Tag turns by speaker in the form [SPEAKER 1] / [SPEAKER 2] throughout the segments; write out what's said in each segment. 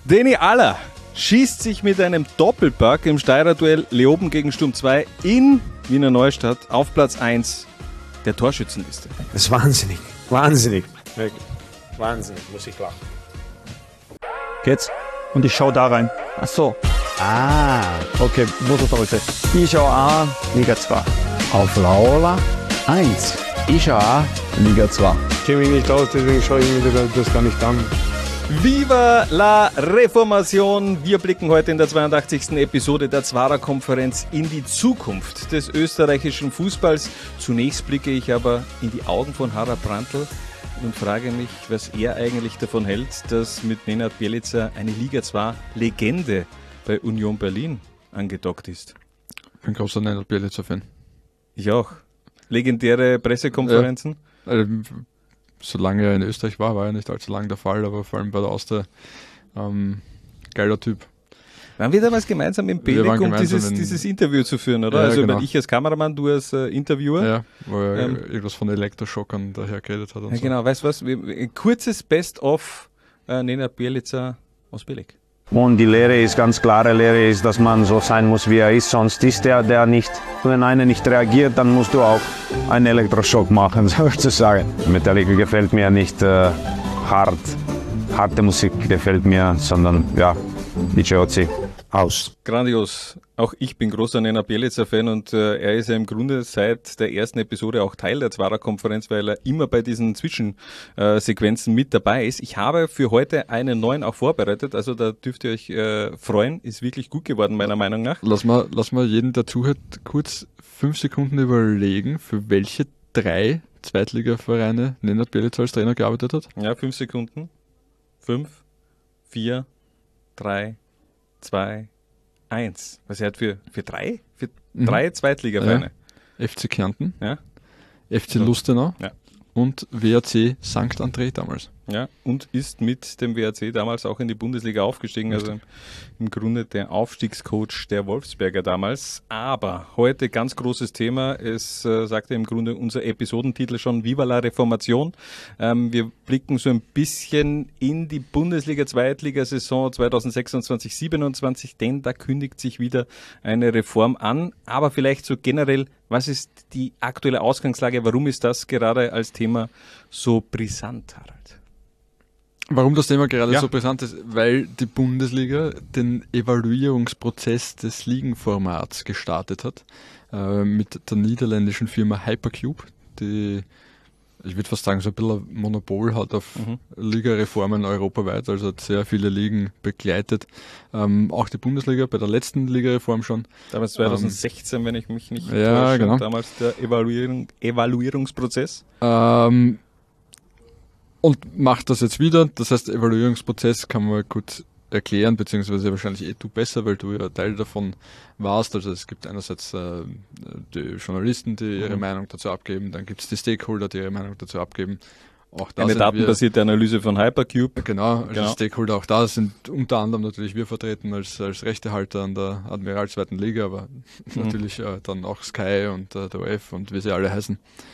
[SPEAKER 1] Danny Aller schießt sich mit einem Doppelpack im Steirer-Duell Leoben gegen Sturm 2 in Wiener Neustadt auf Platz 1 der Torschützenliste.
[SPEAKER 2] Das ist wahnsinnig. Wahnsinnig. Wirklich. Wahnsinnig, muss ich lachen.
[SPEAKER 3] Geht's? Und ich schau da rein. Ach so. Okay, muss ich zurück. Ich schau auch Liga 2.
[SPEAKER 4] Auf Laola 1. Ich schau auch Liga 2.
[SPEAKER 2] Ich kenne mich nicht aus, deswegen schaue ich mir das gar nicht an.
[SPEAKER 1] Viva la Reformation! Wir blicken heute in der 82. Episode der Zwarer-Konferenz in die Zukunft des österreichischen Fußballs. Zunächst blicke ich aber in die Augen von Harald Brandl und frage mich, was er eigentlich davon hält, dass mit Nenad Bjelica eine Liga 2-Legende bei Union Berlin angedockt ist.
[SPEAKER 5] Ich bin großer Nenad Bjelica-Fan. Ich
[SPEAKER 1] auch. Legendäre Pressekonferenzen?
[SPEAKER 5] Ja, solange er in Österreich war ja nicht allzu lange der Fall, aber vor allem bei der Austria geiler Typ.
[SPEAKER 1] Waren wir damals gemeinsam im Belek, um dieses Interview zu führen, oder?
[SPEAKER 5] Ja,
[SPEAKER 1] also
[SPEAKER 5] genau.
[SPEAKER 1] Ich als Kameramann, du als Interviewer.
[SPEAKER 5] Ja, wo er irgendwas von Elektroschockern daher geredet hat. Und
[SPEAKER 1] ja,
[SPEAKER 5] so.
[SPEAKER 1] Genau, weißt du was? Ein kurzes Best-of Nenad Bjelica aus Belek.
[SPEAKER 6] Und die Lehre ist, ganz klare Lehre ist, dass man so sein muss, wie er ist. Sonst ist der nicht, wenn einer nicht reagiert, dann musst du auch einen Elektroschock machen, sozusagen. Metallica gefällt mir nicht harte Musik gefällt mir, sondern ja, DJ Ötzi. Aus.
[SPEAKER 1] Grandios. Auch ich bin großer Nenad Bjelica-Fan und er ist ja im Grunde seit der ersten Episode auch Teil der Zwarer-Konferenz, weil er immer bei diesen Zwischensequenzen mit dabei ist. Ich habe für heute einen neuen auch vorbereitet, also da dürft ihr euch freuen. Ist wirklich gut geworden, meiner Meinung nach.
[SPEAKER 5] Lass mal jeden, der zuhört, kurz 5 Sekunden überlegen, für welche 3 Zweitligavereine Nenad Bjelica als Trainer gearbeitet hat.
[SPEAKER 1] Ja, 5 Sekunden. 5, 4, 3, 2, 1. Was er hat für 3? Für 3 Zweitligavereine.
[SPEAKER 5] Ja. FC Kärnten,
[SPEAKER 1] ja.
[SPEAKER 5] FC Lustenau
[SPEAKER 1] ja.
[SPEAKER 5] und WAC St. André damals.
[SPEAKER 1] Ja, und ist mit dem WAC damals auch in die Bundesliga aufgestiegen. Also im Grunde der Aufstiegscoach der Wolfsberger damals. Aber heute ganz großes Thema. Es sagte im Grunde unser Episodentitel schon, Viva la Reformation. Wir blicken so ein bisschen in die Bundesliga-Zweitligasaison 2026/27, denn da kündigt sich wieder eine Reform an. Aber vielleicht so generell, was ist die aktuelle Ausgangslage? Warum ist das gerade als Thema so brisant, Harald?
[SPEAKER 5] Warum das Thema gerade so brisant ist? Weil die Bundesliga den Evaluierungsprozess des Ligenformats gestartet hat mit der niederländischen Firma Hypercube, die, ich würde fast sagen, so ein bisschen ein Monopol hat auf Ligareformen europaweit, also hat sehr viele Ligen begleitet. Auch die Bundesliga bei der letzten Ligareform schon.
[SPEAKER 1] Damals 2016, wenn ich mich nicht
[SPEAKER 5] täusche, genau.
[SPEAKER 1] Damals der Evaluierungsprozess.
[SPEAKER 5] Und macht das jetzt wieder. Das heißt, Evaluierungsprozess kann man gut erklären, beziehungsweise wahrscheinlich du besser, weil du ja Teil davon warst. Also es gibt einerseits die Journalisten, die ihre Meinung dazu abgeben, dann gibt es die Stakeholder, die ihre Meinung dazu abgeben. Auch da
[SPEAKER 1] eine datenbasierte Analyse von Hypercube.
[SPEAKER 5] Genau, Stakeholder auch da sind unter anderem natürlich wir vertreten als Rechtehalter an der Admiral 2. Liga, aber natürlich dann auch Sky und der OF und wie sie alle heißen.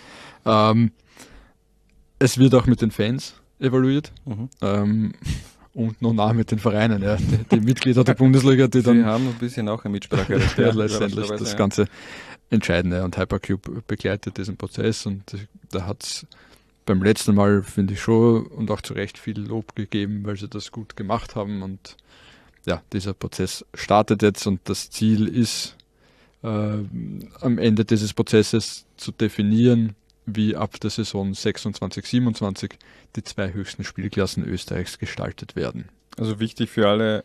[SPEAKER 5] Es wird auch mit den Fans evaluiert und noch nah mit den Vereinen, ja. Die Mitglieder der Bundesliga, die dann...
[SPEAKER 1] Sie haben ein bisschen auch ein Mitspracherecht.
[SPEAKER 5] letztendlich das Ganze Entscheidende. Und Hypercube begleitet diesen Prozess und da hat es beim letzten Mal, finde ich schon, und auch zu Recht viel Lob gegeben, weil sie das gut gemacht haben. Und ja, dieser Prozess startet jetzt und das Ziel ist, am Ende dieses Prozesses zu definieren, wie ab der Saison 26/27 die 2 höchsten Spielklassen Österreichs gestaltet werden. Also
[SPEAKER 1] wichtig für alle,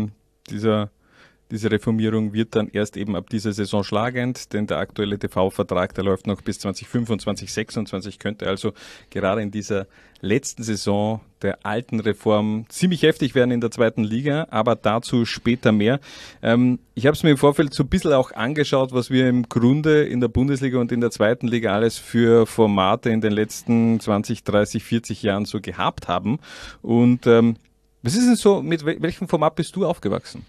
[SPEAKER 1] diese Reformierung wird dann erst eben ab dieser Saison schlagend, denn der aktuelle TV-Vertrag, der läuft noch bis 2025, 26, könnte also gerade in dieser letzten Saison der alten Reform ziemlich heftig werden in der 2. Liga, aber dazu später mehr. Ich habe es mir im Vorfeld so ein bisschen auch angeschaut, was wir im Grunde in der Bundesliga und in der 2. Liga alles für Formate in den letzten 20, 30, 40 Jahren so gehabt haben. Und was ist denn so, mit welchem Format bist du aufgewachsen?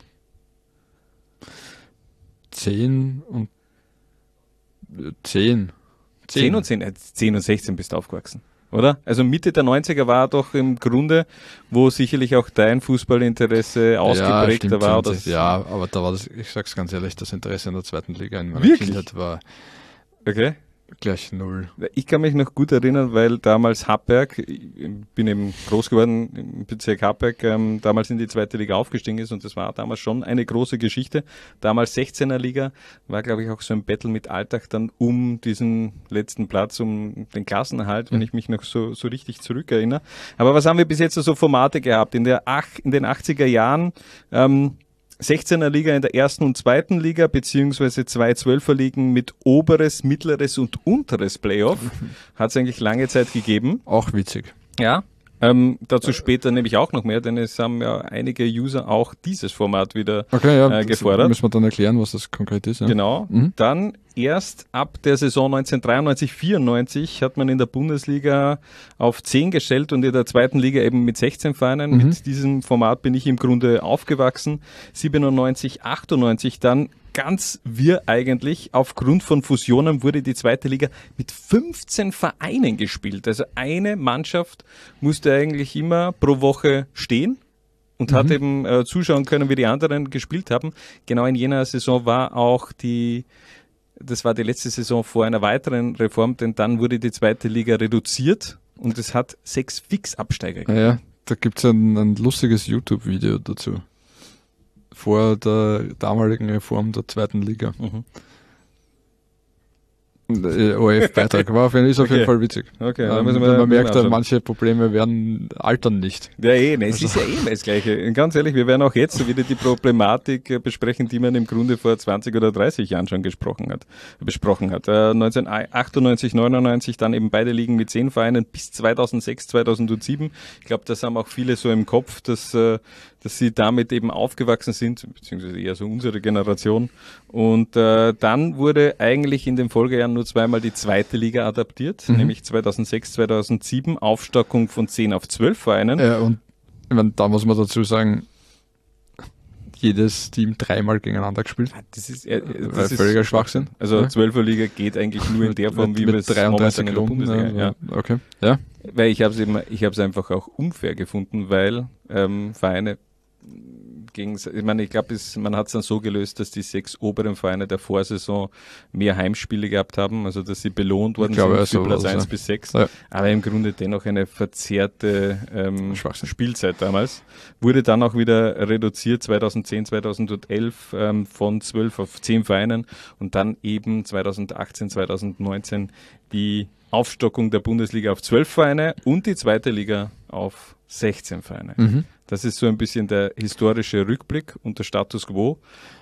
[SPEAKER 5] 10 und 16 bist du aufgewachsen.
[SPEAKER 1] oder? Also Mitte der 90er war doch im Grunde, wo sicherlich auch dein Fußballinteresse ausgeprägter war. Oder?
[SPEAKER 5] Ja, aber da war das, ich sag's ganz ehrlich, das Interesse in der zweiten Liga in meiner
[SPEAKER 1] Wirklich?
[SPEAKER 5] Kindheit war
[SPEAKER 1] Okay.
[SPEAKER 5] gleich null.
[SPEAKER 1] Ich kann mich noch gut erinnern, weil damals Happberg, ich bin eben groß geworden im Bezirk Happberg, damals in die zweite Liga aufgestiegen ist und das war damals schon eine große Geschichte. Damals 16er Liga, war glaube ich auch so ein Battle mit Altach dann um diesen letzten Platz, um den Klassenerhalt, wenn ich mich noch so richtig zurückerinnere. Aber was haben wir bis jetzt so Formate gehabt? In den 80er Jahren, 16er Liga in der ersten und zweiten Liga, beziehungsweise 2 12er Ligen mit oberes, mittleres und unteres Playoff. Hat es eigentlich lange Zeit gegeben.
[SPEAKER 5] Auch witzig.
[SPEAKER 1] Ja. Dazu später nämlich auch noch mehr, denn es haben ja einige User auch dieses Format wieder gefordert.
[SPEAKER 5] Müssen wir dann erklären, was das konkret ist. Ja?
[SPEAKER 1] Genau. Dann erst ab der Saison 1993/94 hat man in der Bundesliga auf 10 gestellt und in der zweiten Liga eben mit 16 Vereinen. Mit diesem Format bin ich im Grunde aufgewachsen. 97/98 dann ganz wirr eigentlich. Aufgrund von Fusionen wurde die zweite Liga mit 15 Vereinen gespielt. Also eine Mannschaft musste eigentlich immer pro Woche stehen und hat eben zuschauen können, wie die anderen gespielt haben. Genau in jener Saison war auch das war die letzte Saison vor einer weiteren Reform, denn dann wurde die zweite Liga reduziert und es hat 6 Fixabsteiger gegeben.
[SPEAKER 5] Ja, da gibt's ein lustiges YouTube-Video dazu. Vor der damaligen Reform der zweiten Liga. ORF-Beitrag ist auf jeden Fall witzig.
[SPEAKER 1] Okay,
[SPEAKER 5] man merkt, manche Probleme altern nicht.
[SPEAKER 1] Ja, es ist ja immer das Gleiche. Ganz ehrlich, wir werden auch jetzt wieder die Problematik besprechen, die man im Grunde vor 20 oder 30 Jahren schon besprochen hat. 1998, 99 dann eben beide Ligen mit 10 Vereinen bis 2006, 2007. Ich glaube, das haben auch viele so im Kopf, dass sie damit eben aufgewachsen sind, beziehungsweise eher so unsere Generation. Und dann wurde eigentlich in den Folgejahren nur zweimal die zweite Liga adaptiert, nämlich 2006, 2007, Aufstockung von 10 auf 12 Vereinen.
[SPEAKER 5] Ja, und ich meine, da muss man dazu sagen, jedes Team 3-mal gegeneinander gespielt.
[SPEAKER 1] Das ist
[SPEAKER 5] völliger Schwachsinn.
[SPEAKER 1] Also 12er Liga geht eigentlich nur in der Form, wie wir es
[SPEAKER 5] 33
[SPEAKER 1] in der Bundesliga.
[SPEAKER 5] Ja. Okay. Ja.
[SPEAKER 1] Weil ich habe es einfach auch unfair gefunden, weil Vereine ich glaube, man hat es dann so gelöst, dass die 6 oberen Vereine der Vorsaison mehr Heimspiele gehabt haben, also dass sie belohnt worden sind für Platz 1 bis 6. Ja. Aber im Grunde dennoch eine verzerrte Spielzeit damals. Wurde dann auch wieder reduziert 2010, 2011 von 12 auf 10 Vereinen und dann eben 2018, 2019 die Aufstockung der Bundesliga auf 12 Vereine und die zweite Liga auf 16 Vereine. Das ist so ein bisschen der historische Rückblick und der Status quo.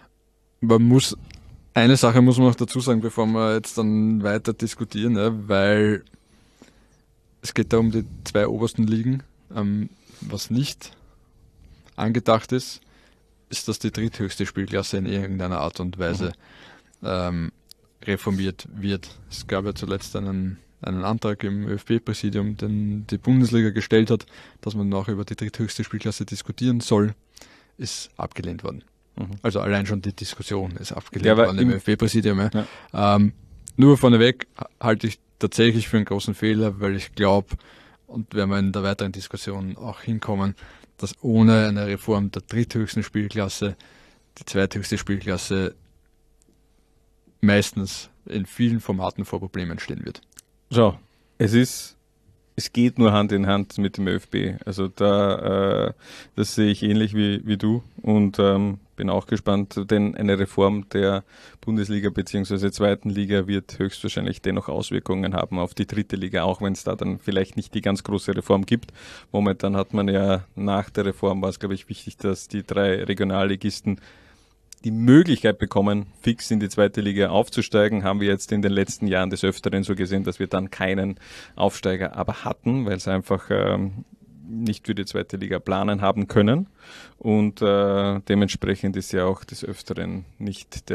[SPEAKER 5] Eine Sache muss man noch dazu sagen, bevor wir jetzt dann weiter diskutieren, weil es geht da um die 2 obersten Ligen. Was nicht angedacht ist, dass die dritthöchste Spielklasse in irgendeiner Art und Weise reformiert wird. Es gab ja zuletzt einen Antrag im ÖFB-Präsidium, den die Bundesliga gestellt hat, dass man noch über die dritthöchste Spielklasse diskutieren soll, ist abgelehnt worden. Also allein schon die Diskussion ist abgelehnt worden im ÖFB-Präsidium. Ja. Nur vorneweg halte ich tatsächlich für einen großen Fehler, weil ich glaube, und werden wir in der weiteren Diskussion auch hinkommen, dass ohne eine Reform der dritthöchsten Spielklasse die zweithöchste Spielklasse meistens in vielen Formaten vor Problemen stehen wird.
[SPEAKER 1] So, es geht nur Hand in Hand mit dem ÖFB. Also das sehe ich ähnlich wie du und bin auch gespannt, denn eine Reform der Bundesliga bzw. zweiten Liga wird höchstwahrscheinlich dennoch Auswirkungen haben auf die dritte Liga, auch wenn es da dann vielleicht nicht die ganz große Reform gibt. Momentan hat man ja nach der Reform, war es glaube ich wichtig, dass die 3 Regionalligisten die Möglichkeit bekommen, fix in die zweite Liga aufzusteigen, haben wir jetzt in den letzten Jahren des Öfteren so gesehen, dass wir dann keinen Aufsteiger aber hatten, weil sie einfach nicht für die zweite Liga planen haben können und dementsprechend ist ja auch des Öfteren nicht der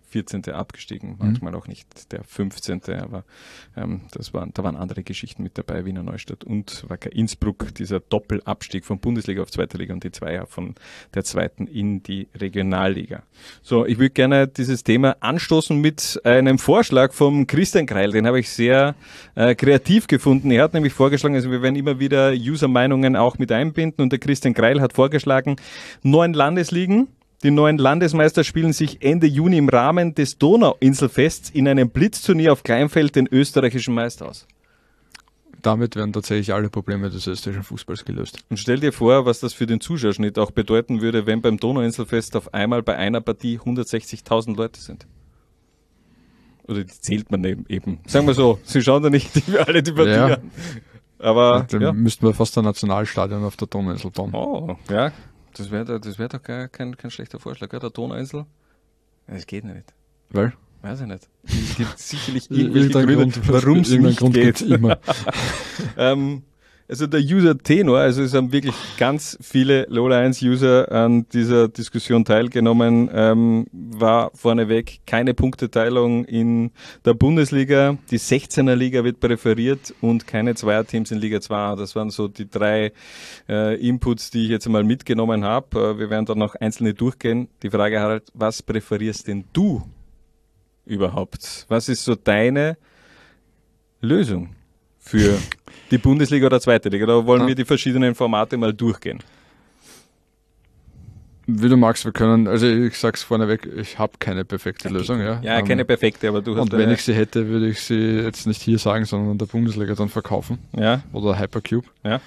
[SPEAKER 1] 14. abgestiegen, manchmal auch nicht der 15., aber da waren andere Geschichten mit dabei, Wiener Neustadt und Wacker Innsbruck, dieser Doppelabstieg von Bundesliga auf zweite Liga und die Zweier von der zweiten in die Regionalliga. So, ich würde gerne dieses Thema anstoßen mit einem Vorschlag vom Christian Kreil, den habe ich sehr kreativ gefunden. Er hat nämlich vorgeschlagen, also wir werden immer wieder User-Meinungen auch mit einbinden und der Christian Kreil hat vorgeschlagen, 9 Landesligen. Die 9 Landesmeister spielen sich Ende Juni im Rahmen des Donauinselfests in einem Blitzturnier auf Kleinfeld den österreichischen Meister aus.
[SPEAKER 5] Damit werden tatsächlich alle Probleme des österreichischen Fußballs gelöst.
[SPEAKER 1] Und stell dir vor, was das für den Zuschauerschnitt auch bedeuten würde, wenn beim Donauinselfest auf einmal bei einer Partie 160.000 Leute sind. Oder die zählt man eben. Sagen wir so, sie schauen da nicht alle die Partie an. Aber
[SPEAKER 5] dann müssten wir fast ein Nationalstadion auf der Donauinsel bauen.
[SPEAKER 1] Oh, ja. Das wäre doch kein schlechter Vorschlag, ja? Der Donauinsel. Das geht nicht.
[SPEAKER 5] Weil?
[SPEAKER 1] Weiß ich nicht. Es gibt sicherlich irgendwelche Gründe, warum es nicht geht.
[SPEAKER 5] Immer.
[SPEAKER 1] Also der User Tenor, also es haben wirklich ganz viele Lola 1 User an dieser Diskussion teilgenommen, war vorneweg keine Punkteteilung in der Bundesliga. Die 16er Liga wird präferiert und keine Zweierteams in Liga 2. Das waren so die 3 Inputs, die ich jetzt einmal mitgenommen habe. Wir werden dann noch einzelne durchgehen. Die Frage, Harald, was präferierst denn du überhaupt? Was ist so deine Lösung für die Bundesliga oder zweite Liga? Da wollen wir die verschiedenen Formate mal durchgehen.
[SPEAKER 5] Wie du magst, wir können, also ich sag's vorneweg, ich habe keine perfekte Lösung. Ja,
[SPEAKER 1] keine perfekte, aber du hast
[SPEAKER 5] und wenn ich sie hätte, würde ich sie jetzt nicht hier sagen, sondern in der Bundesliga dann verkaufen.
[SPEAKER 1] Ja.
[SPEAKER 5] Oder Hypercube.
[SPEAKER 1] Ja.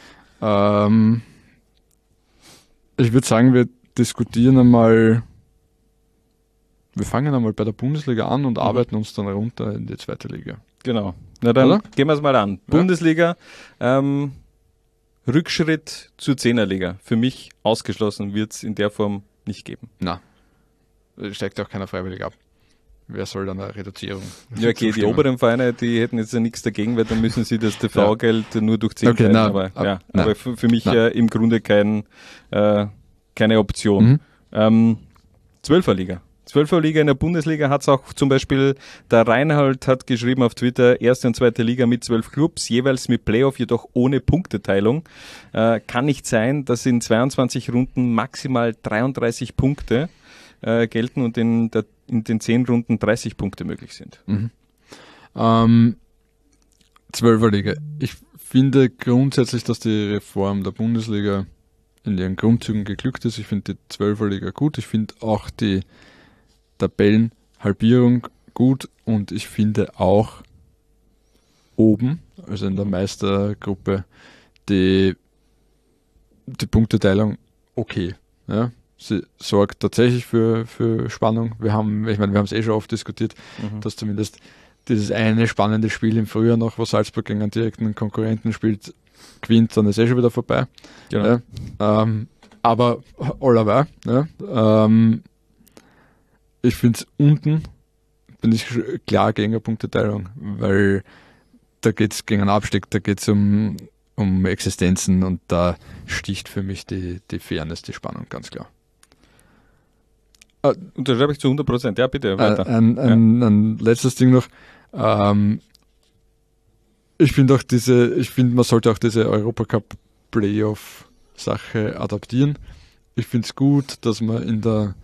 [SPEAKER 5] Ich würde sagen, wir diskutieren einmal, wir fangen einmal bei der Bundesliga an und arbeiten uns dann runter in die zweite Liga.
[SPEAKER 1] Genau. Na dann gehen wir es mal an. Ja. Bundesliga, Rückschritt zur 10er Liga. Für mich ausgeschlossen wird es in der Form nicht geben.
[SPEAKER 5] Na, steigt auch keiner freiwillig ab. Wer soll dann eine Reduzierung?
[SPEAKER 1] Ja, okay, die oberen Vereine, die hätten jetzt ja nichts dagegen, weil dann müssen sie das TV-Geld nur durch 10 teilen. Aber für mich im Grunde keine Option. 12er Liga. 12er Liga in der Bundesliga hat es auch zum Beispiel, der Reinhold hat geschrieben auf Twitter, erste und zweite Liga mit 12 Clubs, jeweils mit Playoff, jedoch ohne Punkteteilung. Kann nicht sein, dass in 22 Runden maximal 33 Punkte gelten und in den 10 Runden 30 Punkte möglich sind.
[SPEAKER 5] 12er Liga. Ich finde grundsätzlich, dass die Reform der Bundesliga in ihren Grundzügen geglückt ist. Ich finde die 12er Liga gut. Ich finde auch die Tabellenhalbierung gut und ich finde auch oben, also in der Meistergruppe, die Punkteteilung okay. Ja? Sie sorgt tatsächlich für Spannung. Wir haben es schon oft diskutiert, dass zumindest dieses eine spannende Spiel im Frühjahr noch, wo Salzburg gegen einen direkten Konkurrenten spielt, gewinnt, dann ist schon wieder vorbei.
[SPEAKER 1] Genau.
[SPEAKER 5] Ja? Aber allerweil, ja? Ich finde es unten, bin ich klar gegen eine Punkteteilung, weil da geht es gegen einen Abstieg, da geht es um Existenzen und da sticht für mich die Fairness, die Spannung, ganz klar.
[SPEAKER 1] Unterschreibe ich zu 100%, ja bitte, weiter.
[SPEAKER 5] Ein letztes Ding noch, ich finde man sollte auch diese Europacup Playoff-Sache adaptieren. Ich finde es gut, dass man in der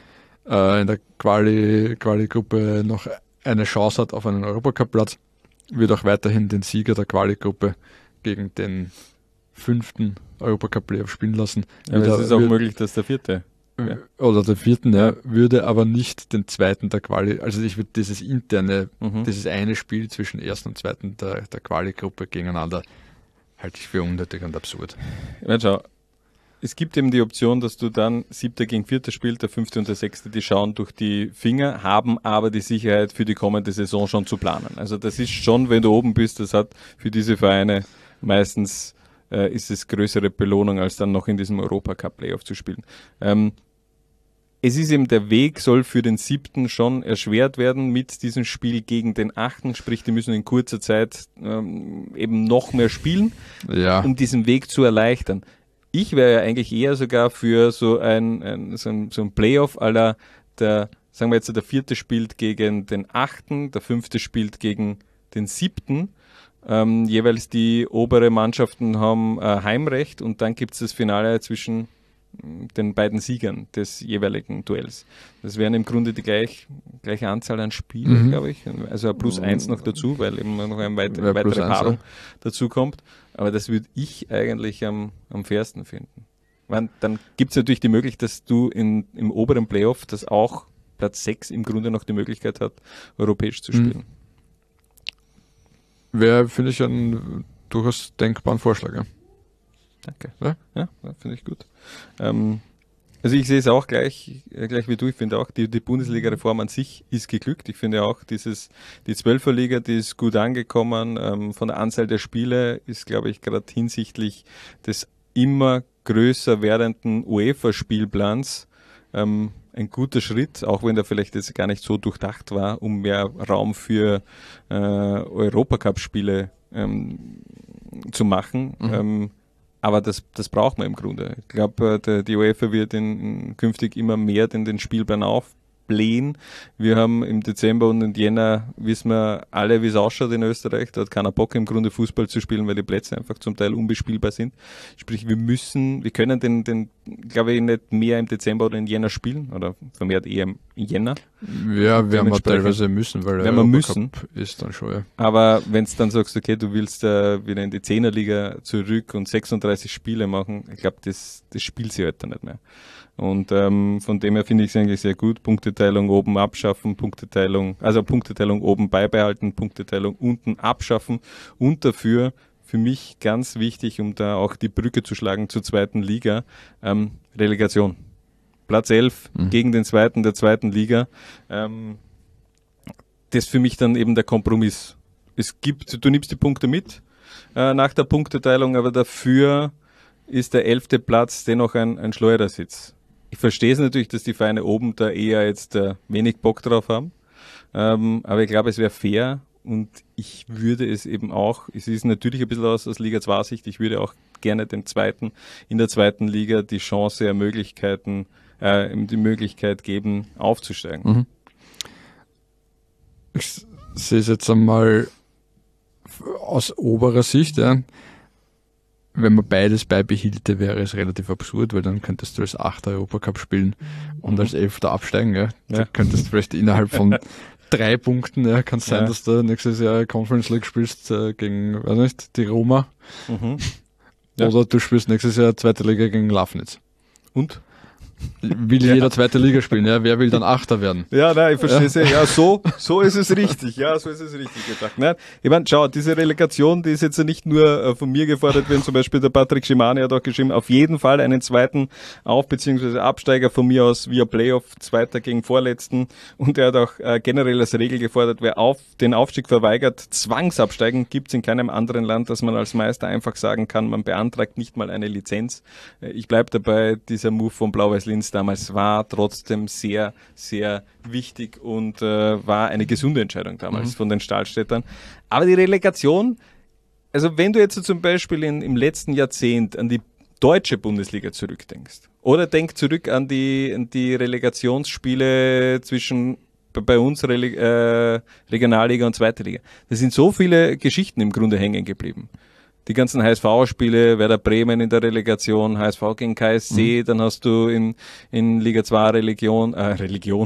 [SPEAKER 5] Quali-Gruppe noch eine Chance hat auf einen Europacup-Platz, wird auch weiterhin den Sieger der Quali-Gruppe gegen den 5. Europacup-Playoff spielen lassen.
[SPEAKER 1] Ja, aber es ist auch möglich, dass der 4.
[SPEAKER 5] oder der 4. Würde aber nicht den 2. der Quali, also ich würde dieses interne, dieses eine Spiel zwischen 1. und 2. der Quali-Gruppe gegeneinander halte ich für unnötig und absurd.
[SPEAKER 1] Ja, schau. Es gibt eben die Option, dass du dann 7. gegen 4. spielst, der 5. und der 6. die schauen durch die Finger, haben aber die Sicherheit für die kommende Saison schon zu planen. Also das ist schon, wenn du oben bist, das hat für diese Vereine meistens ist es größere Belohnung, als dann noch in diesem Europacup-Playoff zu spielen. Es ist eben, der Weg soll für den 7. schon erschwert werden mit diesem Spiel gegen den 8. Sprich, die müssen in kurzer Zeit eben noch mehr spielen, um diesen Weg zu erleichtern. Ich wäre ja eigentlich eher sogar für so ein Playoff à la der sagen wir jetzt, der 4. spielt gegen den 8., der 5. spielt gegen den 7., jeweils die obere Mannschaften haben Heimrecht und dann gibt es das Finale zwischen den beiden Siegern des jeweiligen Duells. Das wären im Grunde die gleiche Anzahl an Spielen, glaube ich. Also ein +1 noch dazu, weil eben noch eine weitere Paarung dazu kommt. Aber das würde ich eigentlich am fairsten finden. Dann gibt es natürlich die Möglichkeit, dass du im oberen Playoff, dass auch Platz 6 im Grunde noch die Möglichkeit hat, europäisch zu spielen.
[SPEAKER 5] Wäre, finde ich, ein durchaus denkbaren Vorschlag. Ja.
[SPEAKER 1] Danke. Ja, finde ich gut. Also ich sehe es auch gleich wie du. Ich finde auch, die Bundesliga-Reform an sich ist geglückt. Ich finde auch, die 12er-Liga, die ist gut angekommen. Von der Anzahl der Spiele ist, glaube ich, gerade hinsichtlich des immer größer werdenden UEFA-Spielplans ein guter Schritt, auch wenn der vielleicht jetzt gar nicht so durchdacht war, um mehr Raum für Europacup-Spiele zu machen. Aber das braucht man im Grunde. Ich glaube, die UEFA wird künftig immer mehr den Spielplan aufblähen. Wir haben im Dezember und im Jänner, wissen wir alle, wie es ausschaut in Österreich. Da hat keiner Bock im Grunde Fußball zu spielen, weil die Plätze einfach zum Teil unbespielbar sind. Sprich, wir können den glaube ich, nicht mehr im Dezember oder im Jänner spielen oder vermehrt eher im Jänner.
[SPEAKER 5] Ja, werden wir teilweise müssen, weil der Europacup ist dann schon, ja.
[SPEAKER 1] Aber wenn du dann sagst, okay, du willst wieder in die 10er-Liga zurück und 36 Spiele machen, ich glaube, das spielt sie heute nicht mehr. Und von dem her finde ich es eigentlich sehr gut. Punkteteilung oben abschaffen, Punkteteilung oben beibehalten, Punkteteilung unten abschaffen und dafür für mich ganz wichtig, um da auch die Brücke zu schlagen zur 2. Liga, Relegation. Platz 11 gegen den 2. der 2. Liga. Das ist für mich dann eben der Kompromiss. Du nimmst die Punkte mit nach der Punkteteilung, aber dafür ist der 11. Platz dennoch ein Schleudersitz. Ich verstehe es natürlich, dass die Vereine oben da eher jetzt wenig Bock drauf haben, aber ich glaube, es wäre fair. Und ich würde es eben auch, es ist natürlich ein bisschen aus Liga 2 Sicht, ich würde auch gerne dem Zweiten in der 2. Liga die Chance, die Möglichkeit geben, aufzusteigen.
[SPEAKER 5] Ich sehe es jetzt einmal aus oberer Sicht, ja. Wenn man beides beibehielte, wäre es relativ absurd, weil dann könntest du als 8. Europacup spielen und als 11. absteigen. Ja. Du könntest vielleicht innerhalb von 3 Punkten, ja, kann es sein, dass du nächstes Jahr Conference League spielst gegen, weiß nicht, die Roma. Oder du spielst nächstes Jahr 2. Liga gegen Lafnitz.
[SPEAKER 1] Und?
[SPEAKER 5] Will jeder 2. Liga spielen, ja? Wer will dann 8. werden?
[SPEAKER 1] Ja, nein, ich verstehe es. Ja, so ist es richtig. Ja, so ist es richtig gedacht. Nein, ich meine, schau, diese Relegation, die ist jetzt nicht nur von mir gefordert, wenn zum Beispiel der Patrick Schimani hat auch geschrieben, auf jeden Fall einen 2. bzw. Absteiger von mir aus via Playoff, 2. gegen Vorletzten. Und er hat auch generell als Regel gefordert, wer den Aufstieg verweigert, Zwangsabsteigen gibt's in keinem anderen Land, dass man als Meister einfach sagen kann, man beantragt nicht mal eine Lizenz. Ich bleib dabei, dieser Move von Blau-Weiß-Linz damals war trotzdem sehr, sehr wichtig und war eine gesunde Entscheidung damals von den Stahlstädtern. Aber die Relegation, also wenn du jetzt so zum Beispiel im letzten Jahrzehnt an die deutsche Bundesliga zurückdenkst oder denk zurück an die Relegationsspiele zwischen bei uns Regionalliga und 2. Liga. Da sind so viele Geschichten im Grunde hängen geblieben. Die ganzen HSV-Spiele, Werder Bremen in der Relegation, HSV gegen KSC, dann hast du in Liga 2 Regionalliga,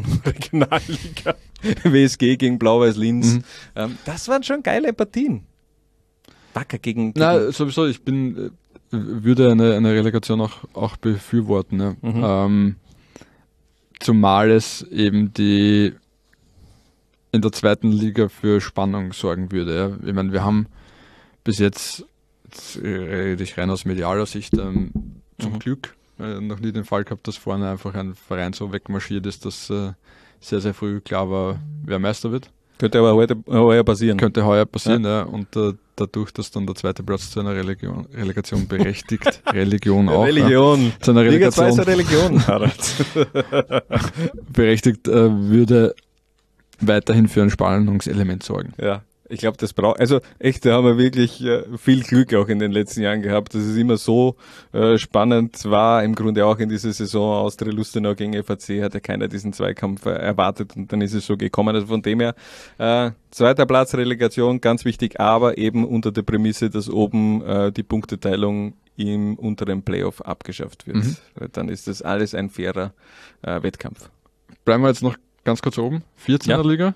[SPEAKER 1] WSG gegen Blau-Weiß-Linz. Das waren schon geile Partien. Wacker gegen...
[SPEAKER 5] Na, sowieso, würde eine Relegation auch befürworten. Ja. Zumal es eben in der 2. Liga für Spannung sorgen würde. Ja. Ich meine, wir haben bis jetzt rede ich rein aus medialer Sicht, zum Glück noch nie den Fall gehabt, dass vorne einfach ein Verein so wegmarschiert ist, dass sehr, sehr früh klar war, wer Meister wird.
[SPEAKER 1] Könnte aber heuer passieren.
[SPEAKER 5] Ja. Und dadurch, dass dann der 2. Platz zu einer Relegation berechtigt, Religion auch.
[SPEAKER 1] Religion.
[SPEAKER 5] Zu einer Relegation.
[SPEAKER 1] Liga 2 ist eine Religion,
[SPEAKER 5] berechtigt würde weiterhin für ein Spannungselement sorgen.
[SPEAKER 1] Ja. Ich glaube, das braucht, also echt, da haben wir wirklich viel Glück auch in den letzten Jahren gehabt, dass es immer so spannend war. Im Grunde auch in dieser Saison Austria Lustenau gegen FAC hat ja keiner diesen Zweikampf erwartet und dann ist es so gekommen. Also von dem her, zweiter Platz, Relegation, ganz wichtig, aber eben unter der Prämisse, dass oben die Punkteteilung im unteren Playoff abgeschafft wird. Dann ist das alles ein fairer Wettkampf.
[SPEAKER 5] Bleiben wir jetzt noch ganz kurz oben. 14er Liga.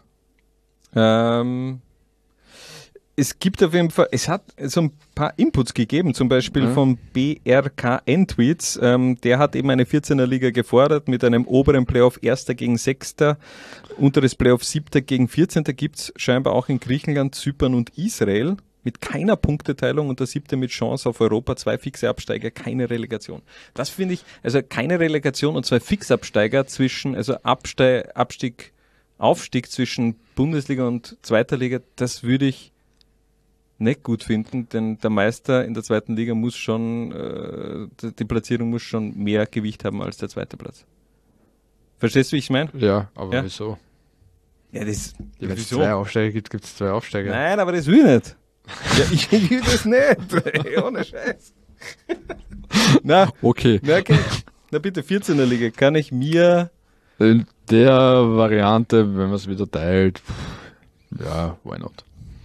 [SPEAKER 1] Es gibt auf jeden Fall, es hat so ein paar Inputs gegeben, zum Beispiel vom BRKN-Tweets. Der hat eben eine 14er Liga gefordert mit einem oberen Playoff 1. gegen 6., unteres Playoff 7. gegen 14. Gibt's scheinbar auch in Griechenland, Zypern und Israel mit keiner Punkteteilung und der 7. mit Chance auf Europa, 2 fixe Absteiger, keine Relegation. Das finde ich, also keine Relegation und 2 Fixabsteiger zwischen, also Aufstieg zwischen Bundesliga und zweiter Liga, das würde ich nicht gut finden, denn der Meister in der zweiten Liga muss schon, die Platzierung muss schon mehr Gewicht haben als der zweite Platz. Verstehst du, wie ich es meine?
[SPEAKER 5] Ja, aber wieso?
[SPEAKER 1] Ja, das,
[SPEAKER 5] Wenn es
[SPEAKER 1] wieso?
[SPEAKER 5] 2 Aufsteiger gibt, gibt es 2 Aufsteiger.
[SPEAKER 1] Nein, aber das will ich nicht. Ja, ich will das nicht. Ohne Scheiß. Na,
[SPEAKER 5] Okay.
[SPEAKER 1] na bitte, 14er Liga, kann ich mir...
[SPEAKER 5] In der Variante, wenn man es wieder teilt, ja, why not?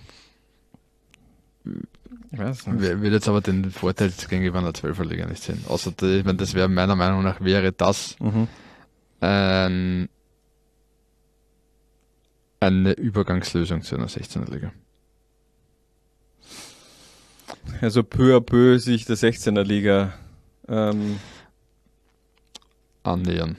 [SPEAKER 1] Ich weiß
[SPEAKER 5] Ich würde jetzt aber den Vorteil gegenüber einer 12er Liga nicht sehen. Außer, wenn das wäre, meiner Meinung nach, wäre das eine Übergangslösung zu einer 16er Liga.
[SPEAKER 1] Also peu à peu sich der 16er Liga
[SPEAKER 5] Annähern.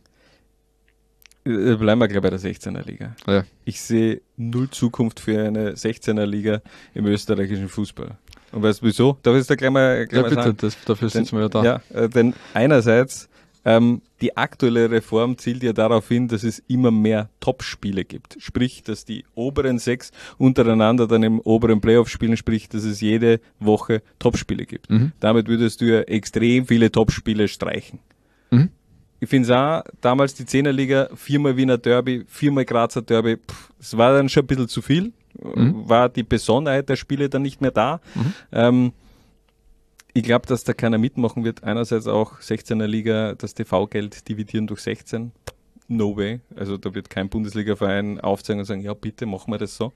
[SPEAKER 1] bleiben wir gleich bei der 16er Liga.
[SPEAKER 5] Ja.
[SPEAKER 1] Ich sehe null Zukunft für eine 16er Liga im österreichischen Fußball. Und weißt du wieso? Darf ich da gleich mal
[SPEAKER 5] Bitte,
[SPEAKER 1] sagen?
[SPEAKER 5] dafür sitzen wir ja da.
[SPEAKER 1] Ja, denn einerseits, die aktuelle Reform zielt ja darauf hin, dass es immer mehr Top-Spiele gibt. Sprich, dass die oberen 6 untereinander dann im oberen Playoff spielen, sprich, dass es jede Woche Top-Spiele gibt. Damit würdest du ja extrem viele Top-Spiele streichen. Ich finde es auch, damals die 10er Liga, 4-mal Wiener Derby, 4-mal Grazer Derby, es war dann schon ein bisschen zu viel, war die Besonderheit der Spiele dann nicht mehr da. Ich glaube, dass da keiner mitmachen wird. Einerseits auch 16er Liga, das TV-Geld dividieren durch 16. No way. Also da wird kein Bundesliga-Verein aufzeigen und sagen, ja bitte, machen wir das so.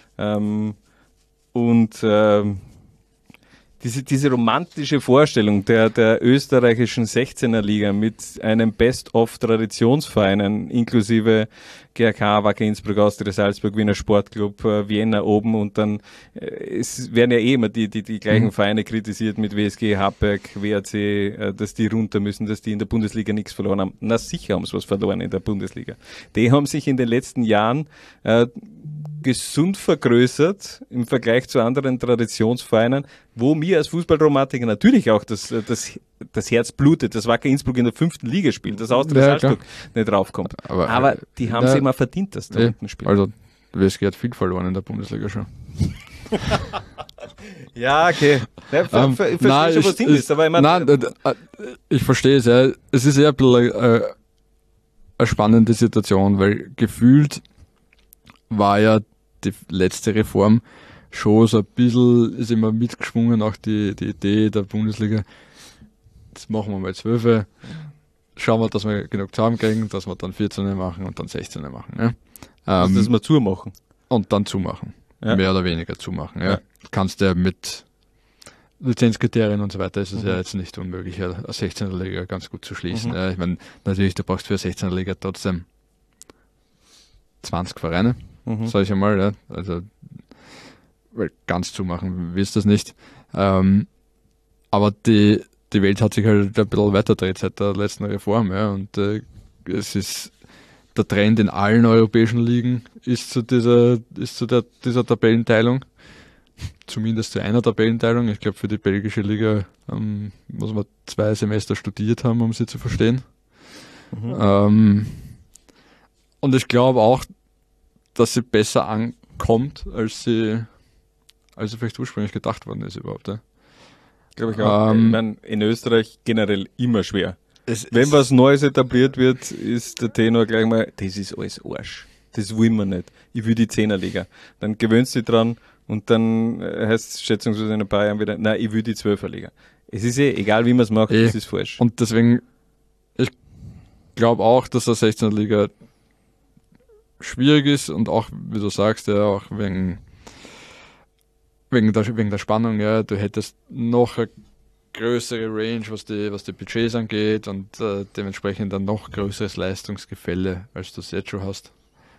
[SPEAKER 1] Diese romantische Vorstellung der österreichischen 16er Liga mit einem Best-of-Traditionsvereinen inklusive GRK, Wacker Innsbruck, Austria Salzburg, Wiener Sportclub, Vienna oben und dann es werden ja immer die gleichen Vereine kritisiert mit WSG, Happberg, WAC, dass die runter müssen, dass die in der Bundesliga nichts verloren haben. Na sicher haben sie was verloren in der Bundesliga. Die haben sich in den letzten Jahren gesund vergrößert im Vergleich zu anderen Traditionsvereinen, wo mir als Fußballromantiker natürlich auch das Herz blutet, dass Wacker Innsbruck in der 5. Liga spielt, dass Austria Salzburg nicht draufkommt. Aber die haben es immer verdient, dass da unten spielen.
[SPEAKER 5] Also, WSG hat viel verloren in der Bundesliga schon.
[SPEAKER 1] Ja, okay. Ja, verstehe schon, was Sinn ist, aber ich meine...
[SPEAKER 5] Ich verstehe es, ja. Es ist eher ein bisschen eine spannende Situation, weil gefühlt war ja die letzte Reform schon so ein bisschen, ist immer mitgeschwungen, auch die Idee der Bundesliga, jetzt machen wir mal 12, schauen wir, dass wir genug zusammenkriegen, dass wir dann 14 machen und dann 16 machen. Ja?
[SPEAKER 1] Also, dass wir zumachen.
[SPEAKER 5] Und dann zumachen. Ja. Mehr oder weniger zumachen. Ja.
[SPEAKER 1] Ja.
[SPEAKER 5] Kannst ja mit Lizenzkriterien und so weiter ist es ja jetzt nicht unmöglich, eine 16er Liga ganz gut zu schließen. Ja, ich meine, natürlich, du brauchst für eine 16er Liga trotzdem 20 Vereine, sag ich einmal, ja. Also, weil ganz zumachen willst du das nicht. Aber die Welt hat sich halt ein bisschen weiterdreht seit der letzten Reform, ja. Und es ist der Trend in allen europäischen Ligen ist zu dieser Tabellenteilung. Zumindest zu einer Tabellenteilung. Ich glaube, für die belgische Liga muss man 2 Semester studiert haben, um sie zu verstehen. Und ich glaube auch, dass sie besser ankommt, als sie vielleicht ursprünglich gedacht worden ist überhaupt. Ja.
[SPEAKER 1] Glaube ich auch. Ich meine, in Österreich generell immer schwer. Wenn was Neues etabliert wird, ist der Tenor gleich mal, das ist alles Arsch. das will man nicht. Ich will die 10er-Liga. Dann gewöhnst du dich dran und dann heißt es schätzungsweise in ein paar Jahren wieder, nein, ich will die 12er-Liga. Es ist egal wie man es macht, es ist falsch.
[SPEAKER 5] Und deswegen, ich glaube auch, dass der 16er-Liga schwierig ist und auch, wie du sagst, ja, auch wegen der Spannung, ja, du hättest noch eine größere Range, was die Budgets angeht und dementsprechend ein noch größeres Leistungsgefälle, als du es jetzt schon hast,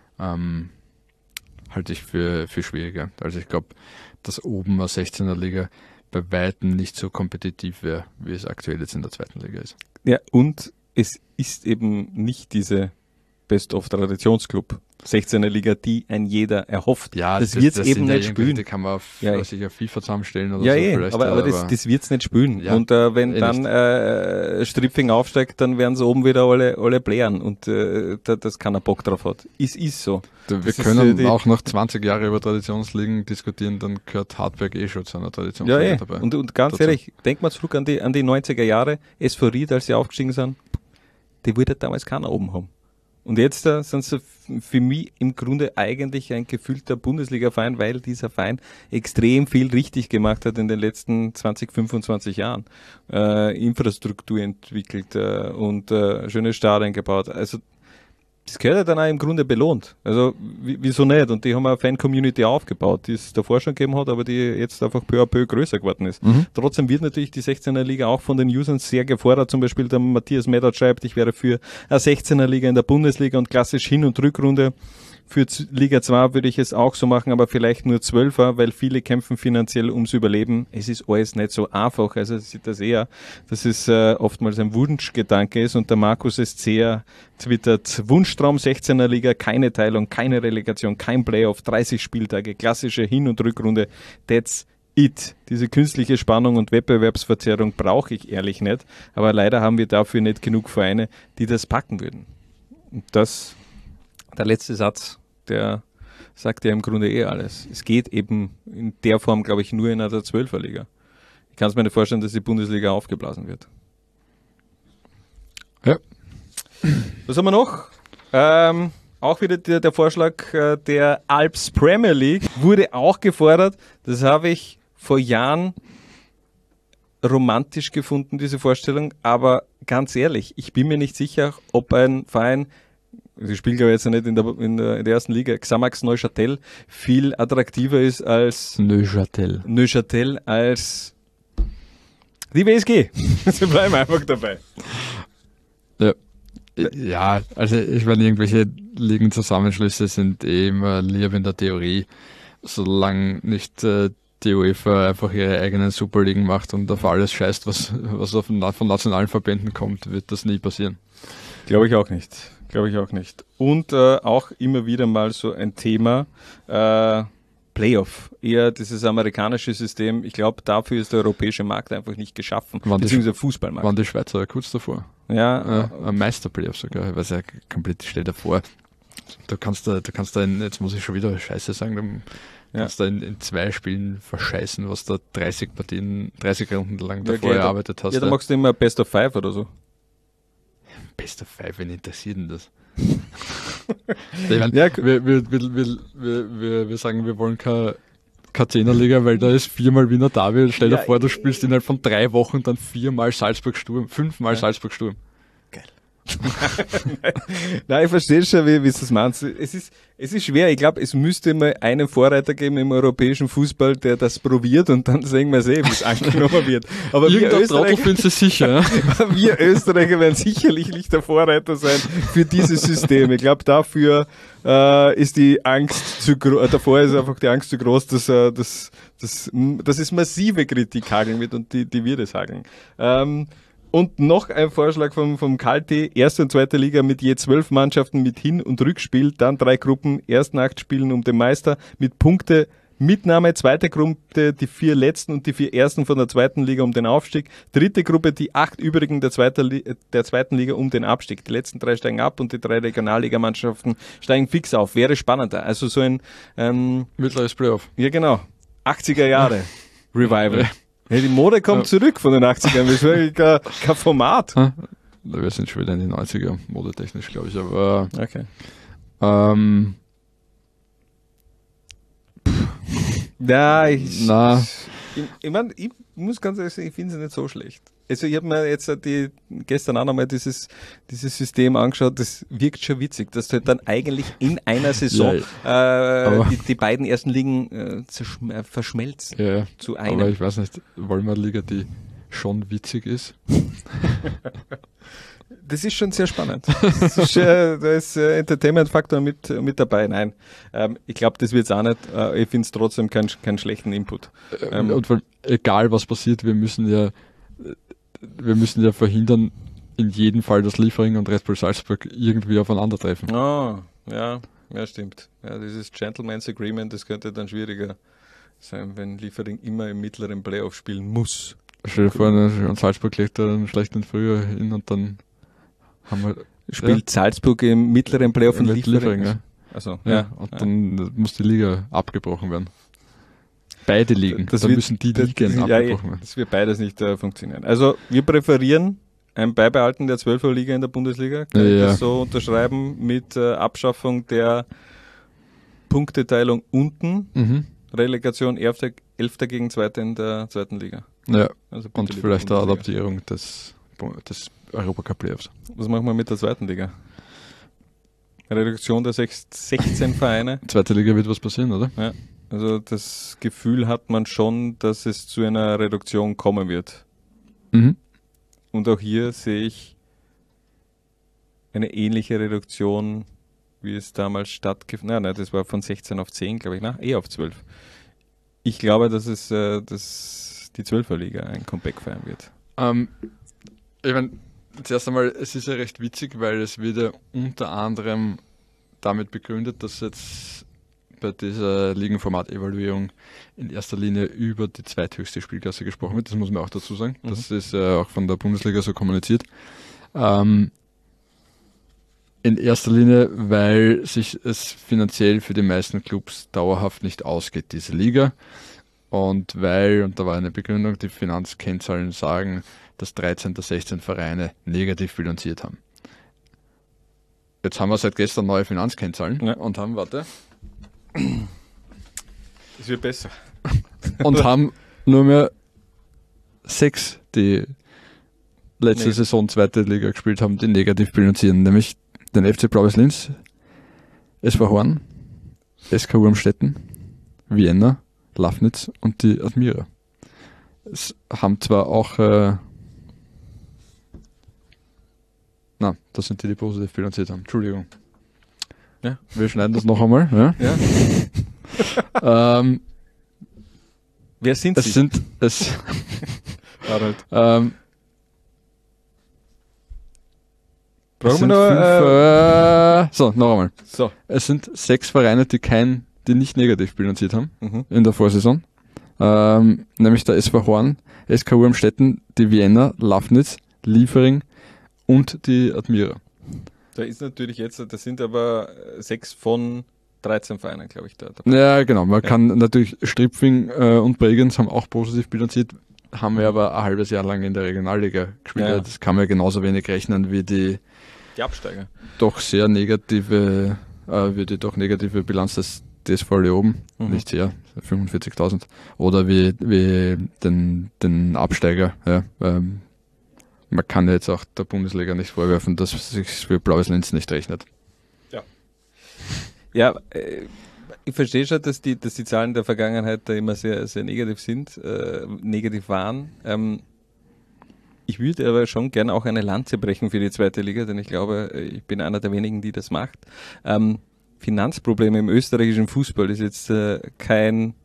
[SPEAKER 5] halte ich für schwieriger. Also ich glaube, dass oben eine 16er Liga bei Weitem nicht so kompetitiv wäre, wie es aktuell jetzt in der zweiten Liga ist.
[SPEAKER 1] Ja, und es ist eben nicht diese Best-of-Traditionsclub 16er Liga, die ein jeder erhofft.
[SPEAKER 5] Ja,
[SPEAKER 1] das wird es eben nicht spielen.
[SPEAKER 5] Die kann man auf FIFA zusammenstellen oder
[SPEAKER 1] ja,
[SPEAKER 5] so.
[SPEAKER 1] Vielleicht, aber das wird es nicht spielen. Ja, und wenn dann Stripfing aufsteigt, dann werden sie oben wieder alle blären und dass keiner Bock drauf hat. Ist so.
[SPEAKER 5] Wir können auch noch 20 Jahre über Traditionsligen diskutieren, dann gehört Hartberg schon zu einer Traditionsliga dabei.
[SPEAKER 1] Und ganz ehrlich, denk mal zurück an die 90er Jahre, SV Ried, als sie aufgestiegen sind, die wollte damals keiner oben haben. Und jetzt sind sie für mich im Grunde eigentlich ein gefühlter Bundesliga-Verein, weil dieser Verein extrem viel richtig gemacht hat in den letzten 20, 25 Jahren. Infrastruktur entwickelt und schöne Stadien gebaut. Also das gehört ja dann auch im Grunde belohnt. Also wieso nicht? Und die haben eine Fan-Community aufgebaut, die es davor schon gegeben hat, aber die jetzt einfach peu à peu größer geworden ist. Trotzdem wird natürlich die 16er Liga auch von den Usern sehr gefordert. Zum Beispiel der Matthias Meddert schreibt, ich wäre für eine 16er Liga in der Bundesliga und klassisch Hin- und Rückrunde. Für Liga 2 würde ich es auch so machen, aber vielleicht nur 12er, weil viele kämpfen finanziell ums Überleben. Es ist alles nicht so einfach. Also sieht das eher, dass es oftmals ein Wunschgedanke ist. Und der Markus SC twittert, Wunschtraum 16er Liga, keine Teilung, keine Relegation, kein Playoff, 30 Spieltage, klassische Hin- und Rückrunde. That's it. Diese künstliche Spannung und Wettbewerbsverzerrung brauche ich ehrlich nicht. Aber leider haben wir dafür nicht genug Vereine, die das packen würden. Und das... Der letzte Satz, der sagt ja im Grunde alles. Es geht eben in der Form, glaube ich, nur in einer 12er Liga. Ich kann es mir nicht vorstellen, dass die Bundesliga aufgeblasen wird.
[SPEAKER 5] Ja.
[SPEAKER 1] Was haben wir noch? Auch wieder der Vorschlag der Alps Premier League wurde auch gefordert. Das habe ich vor Jahren romantisch gefunden, diese Vorstellung. Aber ganz ehrlich, ich bin mir nicht sicher, ob ein Verein, sie spielen glaube ich jetzt nicht in der ersten Liga, Xamax Neuchâtel viel attraktiver ist als Neuchâtel als die WSG. Sie bleiben einfach dabei.
[SPEAKER 5] Ja, also ich meine, irgendwelche Ligenzusammenschlüsse sind immer lieb in der Theorie, solange nicht die UEFA einfach ihre eigenen Superligen macht und auf alles scheißt, was von nationalen Verbänden kommt, wird das nie passieren.
[SPEAKER 1] Glaube ich auch nicht. Und auch immer wieder mal so ein Thema, Playoff, eher dieses amerikanische System. Ich glaube, dafür ist der europäische Markt einfach nicht geschaffen, beziehungsweise Fußballmarkt.
[SPEAKER 5] Waren die Schweizer kurz davor?
[SPEAKER 1] Ja.
[SPEAKER 5] Ein Meisterplayoff sogar, ich weiß ja komplett, stell dir vor. Du kannst da jetzt muss ich schon wieder Scheiße sagen, du kannst da in 2 Spielen verscheißen, was da 30 Runden lang davor erarbeitet hast.
[SPEAKER 1] Ja, da machst du immer Best of 5 oder so.
[SPEAKER 5] Best of 5, wen interessiert denn das? Ich meine, wir sagen, wir wollen keine 10er-Liga, weil da ist 4-mal Wiener Derby. Stell dir vor, du spielst innerhalb von 3 Wochen dann 4-mal Salzburg-Sturm, 5-mal Salzburg-Sturm.
[SPEAKER 1] Geil. Nein, ich verstehe schon, wie du das meinst. Es ist schwer. Ich glaube, es müsste mal einen Vorreiter geben im europäischen Fußball, der das probiert und dann sehen wir wie es angenommen wird. Aber
[SPEAKER 5] irgendein Trottel finden sie sicher. Ja?
[SPEAKER 1] Wir Österreicher werden sicherlich nicht der Vorreiter sein für dieses System. Ich glaube, dafür ist die Angst zu groß. Davor ist einfach die Angst zu groß, dass es massive Kritik hageln wird und die wird es hageln. Und noch ein Vorschlag vom Kalti, 1. und 2. Liga mit je 12 Mannschaften mit Hin- und Rückspiel, dann 3 Gruppen, ersten 8 Spielen um den Meister mit Punktemitnahme, zweite Gruppe die 4 letzten und die 4 ersten von der 2. Liga um den Aufstieg, dritte Gruppe die 8 übrigen der 2. Liga um den Abstieg. Die letzten 3 steigen ab und die 3 Regionalligamannschaften steigen fix auf. Wäre spannender. Also so ein
[SPEAKER 5] mittleres Playoff.
[SPEAKER 1] Ja genau, 80er Jahre Revival. Ja, die Mode kommt zurück von den 80ern. Das ist kein Format.
[SPEAKER 5] Wir sind schon wieder in den 90er, modetechnisch, glaube ich. Aber
[SPEAKER 1] okay. Ja, ich
[SPEAKER 5] Na,
[SPEAKER 1] ich muss ganz ehrlich sagen, ich finde es nicht so schlecht. Also ich habe mir jetzt gestern auch nochmal dieses System angeschaut, das wirkt schon witzig, dass du halt dann eigentlich in einer Saison die beiden ersten Ligen verschmelzen
[SPEAKER 5] ja,
[SPEAKER 1] zu einem.
[SPEAKER 5] aber ich weiß nicht, wollen wir eine Liga, die schon witzig ist?
[SPEAKER 1] Das ist schon sehr spannend. Da ist Entertainment-Faktor mit dabei. Nein, ich glaube, das wird es auch nicht. Ich finde es trotzdem keinen schlechten Input.
[SPEAKER 5] Und weil, egal was passiert, wir müssen ja verhindern, in jedem Fall, dass Liefering und Red Bull Salzburg irgendwie aufeinandertreffen.
[SPEAKER 1] Oh, ja, stimmt. Ja, dieses Gentleman's Agreement, das könnte dann schwieriger sein, wenn Liefering immer im mittleren Playoff spielen muss.
[SPEAKER 5] Stell dir vor, und Salzburg legt da einen schlechten Frühjahr hin und dann haben wir...
[SPEAKER 1] Spielt Salzburg im mittleren Playoff und
[SPEAKER 5] mit
[SPEAKER 1] Liefering?
[SPEAKER 5] ja.
[SPEAKER 1] Also,
[SPEAKER 5] Und dann muss die Liga abgebrochen werden. Beide Ligen,
[SPEAKER 1] Das
[SPEAKER 5] dann
[SPEAKER 1] wird-
[SPEAKER 5] müssen die Ligen abgebrochen werden.
[SPEAKER 1] Das wird beides nicht funktionieren. Also wir präferieren ein Beibehalten der 12er Liga in der Bundesliga. Kann ich
[SPEAKER 5] Ja.
[SPEAKER 1] das so unterschreiben mit Abschaffung der Punkteteilung unten,
[SPEAKER 5] Mhm.
[SPEAKER 1] Relegation 11. gegen 2. in der 2. Liga.
[SPEAKER 5] Ja,
[SPEAKER 1] Also bitte,
[SPEAKER 5] und
[SPEAKER 1] liebe
[SPEAKER 5] vielleicht eine
[SPEAKER 1] Bundesliga.
[SPEAKER 5] Adaptierung des Europacup-Playoffs.
[SPEAKER 1] Was machen wir mit der 2. Liga? Reduktion der 16 Vereine.
[SPEAKER 5] Zweite Liga wird was passieren, oder?
[SPEAKER 1] Also das Gefühl hat man schon, dass es zu einer Reduktion kommen wird.
[SPEAKER 5] Mhm.
[SPEAKER 1] Und auch hier sehe ich eine ähnliche Reduktion, wie es damals stattgefunden hat. Nein, das war von 16 auf 10, glaube ich, auf 12. Ich glaube, dass die 12er Liga ein Comeback feiern wird.
[SPEAKER 5] Ich meine, zuerst einmal, es ist ja recht witzig, weil es wird ja unter anderem damit begründet, dass jetzt bei dieser Ligenformat-Evaluierung in erster Linie über die zweithöchste Spielklasse gesprochen wird. Das muss man auch dazu sagen. Das ist ja auch von der Bundesliga so kommuniziert. In erster Linie, weil sich es finanziell für die meisten Clubs dauerhaft nicht ausgeht, diese Liga. Und weil, und da war eine Begründung, die Finanzkennzahlen sagen, dass 13 der 16 Vereine negativ bilanziert haben. Jetzt haben wir seit gestern neue Finanzkennzahlen und haben,
[SPEAKER 1] Es wird besser.
[SPEAKER 5] und haben nur mehr 6, die letzte
[SPEAKER 1] Nee.
[SPEAKER 5] Saison zweite Liga gespielt haben, die negativ bilanzieren, nämlich den FC Blaues Linz, SV Horn, SK Urmstetten, Vienna, Lafnitz und die Admira. Es haben zwar auch das sind die positiv bilanziert haben. Entschuldigung.
[SPEAKER 1] Ja.
[SPEAKER 5] Wir schneiden das noch einmal. Ja?
[SPEAKER 1] Ja. Wer sind
[SPEAKER 5] Es
[SPEAKER 1] sie?
[SPEAKER 5] sind
[SPEAKER 1] Harald.
[SPEAKER 5] Es sind
[SPEAKER 1] noch,
[SPEAKER 5] noch einmal.
[SPEAKER 1] So.
[SPEAKER 5] Es sind 6 Vereine, die nicht negativ bilanziert haben
[SPEAKER 1] Mhm.
[SPEAKER 5] in der Vorsaison. Nämlich der SV Horn, SK Urmstetten, die Vienna, Lafnitz, Liefering und die Admira.
[SPEAKER 1] Da ist natürlich jetzt, das sind aber 6 von 13 Vereinen, glaube ich, da dabei.
[SPEAKER 5] Ja, genau. Man kann natürlich Stripfing und Bregenz haben auch positiv bilanziert, haben wir aber ein halbes Jahr lang in der Regionalliga gespielt.
[SPEAKER 1] Ja.
[SPEAKER 5] Das kann man genauso wenig rechnen wie die
[SPEAKER 1] Die Absteiger.
[SPEAKER 5] doch sehr negative, Bilanz des DSV Leoben, nicht sehr, 45.000, oder wie den Absteiger. Ja, man kann jetzt auch der Bundesliga nicht vorwerfen, dass es sich für Blaues Linz nicht rechnet.
[SPEAKER 1] Ja, ich verstehe schon, dass die Zahlen der Vergangenheit da immer sehr, sehr negativ waren. Ich würde aber schon gerne auch eine Lanze brechen für die zweite Liga, denn ich glaube, ich bin einer der wenigen, die das macht. Finanzprobleme im österreichischen Fußball ist jetzt kein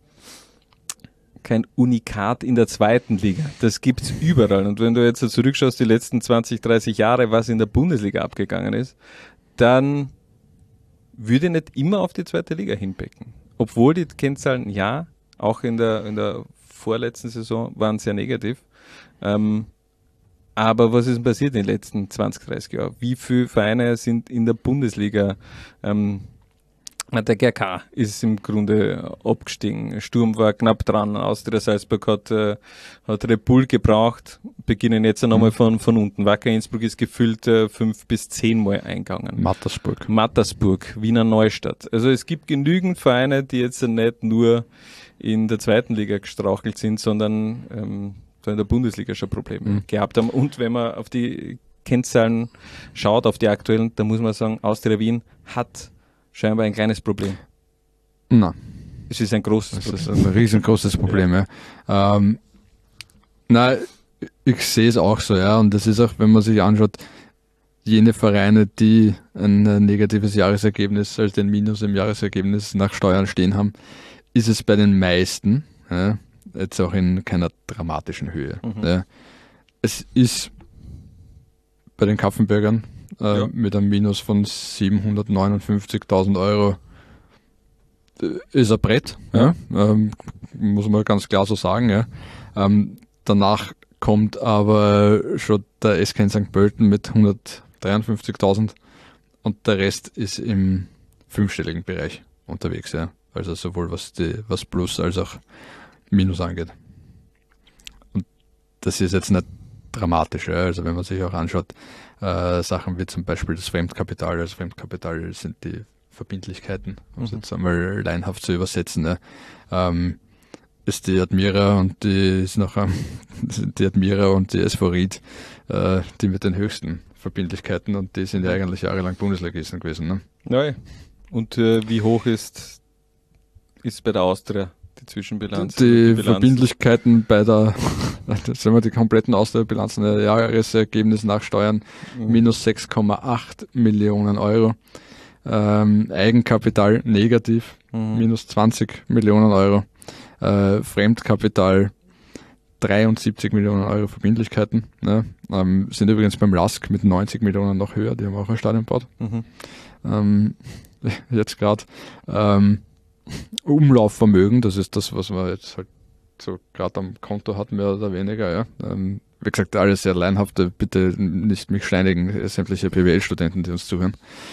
[SPEAKER 1] Unikat in der zweiten Liga. Das gibt's überall. Und wenn du jetzt so zurückschaust, die letzten 20, 30 Jahre, was in der Bundesliga abgegangen ist, dann würde ich nicht immer auf die zweite Liga hinbecken. Obwohl die Kennzahlen, ja, auch in der vorletzten Saison waren sehr negativ. Aber was ist denn passiert in den letzten 20, 30 Jahren? Wie viele Vereine sind in der Bundesliga? Der GRK ist im Grunde abgestiegen. Sturm war knapp dran. Austria Salzburg hat Red Bull gebraucht. Beginnen jetzt nochmal von unten. Wacker Innsbruck ist gefüllt 5 bis 10 Mal eingegangen. Mattersburg, Wiener Neustadt. Also es gibt genügend Vereine, die jetzt nicht nur in der zweiten Liga gestrauchelt sind, sondern in der Bundesliga schon Probleme gehabt haben. Und wenn man auf die Kennzahlen schaut, auf die aktuellen, da muss man sagen, Austria Wien hat scheinbar ein kleines Problem.
[SPEAKER 5] Nein.
[SPEAKER 1] Es ist ein großes
[SPEAKER 5] Das
[SPEAKER 1] Problem.
[SPEAKER 5] ist ein riesengroßes Problem, ja. Ich sehe es auch so, ja. Und das ist auch, wenn man sich anschaut, jene Vereine, die ein negatives Jahresergebnis, also den Minus im Jahresergebnis nach Steuern stehen haben, ist es bei den meisten, ja, jetzt auch in keiner dramatischen Höhe. Ja. Es ist bei den Kapfenbergern mit einem Minus von 759.000 Euro ist ein Brett, ja. Muss man ganz klar so sagen. Ja. Danach kommt aber schon der SK in St. Pölten mit 153.000 und der Rest ist im fünfstelligen Bereich unterwegs. Ja. Also sowohl was Plus als auch Minus angeht. Und das ist jetzt nicht dramatisch. Ja. Also wenn man sich auch anschaut, Sachen wie zum Beispiel das Fremdkapital. Also Fremdkapital sind die Verbindlichkeiten, um es jetzt einmal laienhaft zu übersetzen. Ja. Ist die Admira und die ist noch die Admira und die SV Ried, die mit den höchsten Verbindlichkeiten, und die sind ja eigentlich jahrelang Bundesligisten gewesen. Ne?
[SPEAKER 1] Ja. Und wie hoch ist bei der Austria die Zwischenbilanz?
[SPEAKER 5] Die
[SPEAKER 1] Bilanz?
[SPEAKER 5] Verbindlichkeiten bei der, sagen wir die kompletten Austria-Bilanzen, der Jahresergebnis nach Steuern minus 6,8 Millionen Euro. Eigenkapital negativ, minus 20 Millionen Euro. Fremdkapital 73 Millionen Euro Verbindlichkeiten. Ne? Sind übrigens beim LASK mit 90 Millionen noch höher, die haben auch ein Stadion gebaut. Jetzt gerade. Umlaufvermögen, das ist das, was man jetzt halt so gerade am Konto hat, mehr oder weniger. Ja. Wie gesagt, alles sehr laienhafte, bitte nicht mich steinigen, sämtliche BWL-Studenten, die uns zuhören.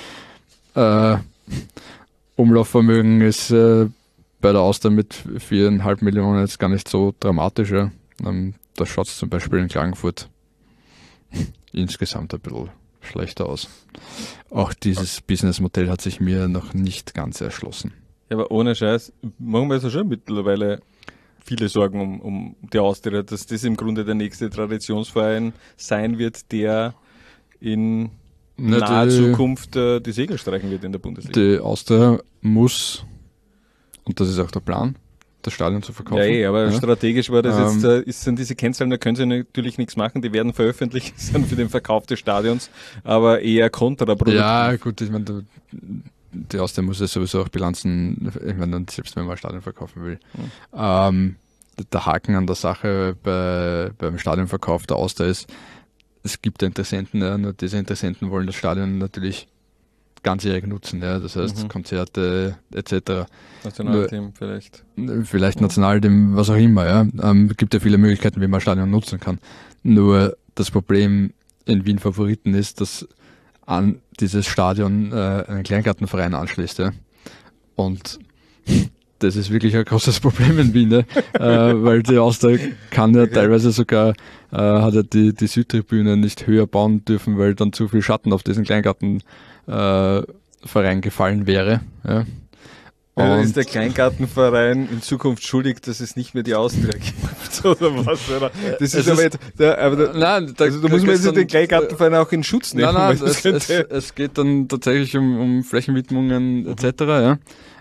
[SPEAKER 5] Umlaufvermögen ist bei der Austria mit 4,5 Millionen jetzt gar nicht so dramatisch. Ja. Da schaut es zum Beispiel in Klagenfurt insgesamt ein bisschen schlechter aus. Auch dieses Businessmodell hat sich mir noch nicht ganz erschlossen.
[SPEAKER 1] Ja, aber ohne Scheiß, machen wir so schon mittlerweile viele Sorgen um die Austria, dass das im Grunde der nächste Traditionsverein sein wird, der in naher Zukunft die Segel streichen wird in der Bundesliga.
[SPEAKER 5] Die Austria muss, und das ist auch der Plan, das Stadion zu verkaufen.
[SPEAKER 1] Ja, aber strategisch war das jetzt, sind diese Kennzahlen, da können sie natürlich nichts machen, die werden veröffentlicht, sind für den Verkauf des Stadions, aber eher kontraproduktiv.
[SPEAKER 5] Ja, gut, ich meine, die Austria muss ja sowieso auch Bilanzen, ich meine, selbst wenn man ein Stadion verkaufen will. Der Haken an der Sache beim Stadionverkauf der Austria ist, es gibt Interessenten, ja, nur diese Interessenten wollen das Stadion natürlich ganzjährig nutzen, ja, das heißt Konzerte etc.
[SPEAKER 1] Nationalteam vielleicht.
[SPEAKER 5] Vielleicht Nationalteam, was auch immer, ja. Gibt ja viele Möglichkeiten, wie man ein Stadion nutzen kann. Nur das Problem in Wien Favoriten ist, dass an dieses Stadion einen Kleingartenverein anschließt. Ja. Und das ist wirklich ein großes Problem in Wien, ne? Weil die Austria kann ja teilweise sogar, hat ja die Südtribüne nicht höher bauen dürfen, weil dann zu viel Schatten auf diesen Kleingartenverein gefallen wäre. Ja.
[SPEAKER 1] Dann ist der Kleingartenverein in Zukunft schuldig, dass es nicht mehr die Austria gibt, oder was? Oder? Das ist aber jetzt, nein, also da muss man jetzt den Kleingartenverein auch in Schutz nehmen.
[SPEAKER 5] Nein, es geht dann tatsächlich um Flächenwidmungen etc. Ja.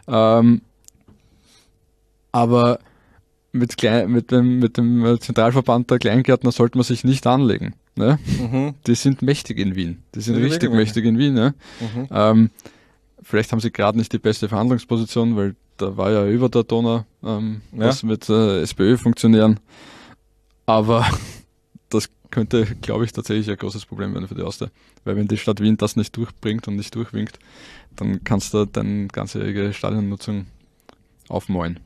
[SPEAKER 5] Aber mit dem Zentralverband der Kleingärtner sollte man sich nicht anlegen. Ne? Die sind mächtig in Wien. Die sind richtig mächtig in Wien. Ne? Vielleicht haben sie gerade nicht die beste Verhandlungsposition, weil da war ja über der Donau was mit SPÖ-Funktionären. Aber das könnte, glaube ich, tatsächlich ein großes Problem werden für die Austria. Weil wenn die Stadt Wien das nicht durchbringt und nicht durchwinkt, dann kannst du deine ganzjährige Stadionnutzung aufmäuen.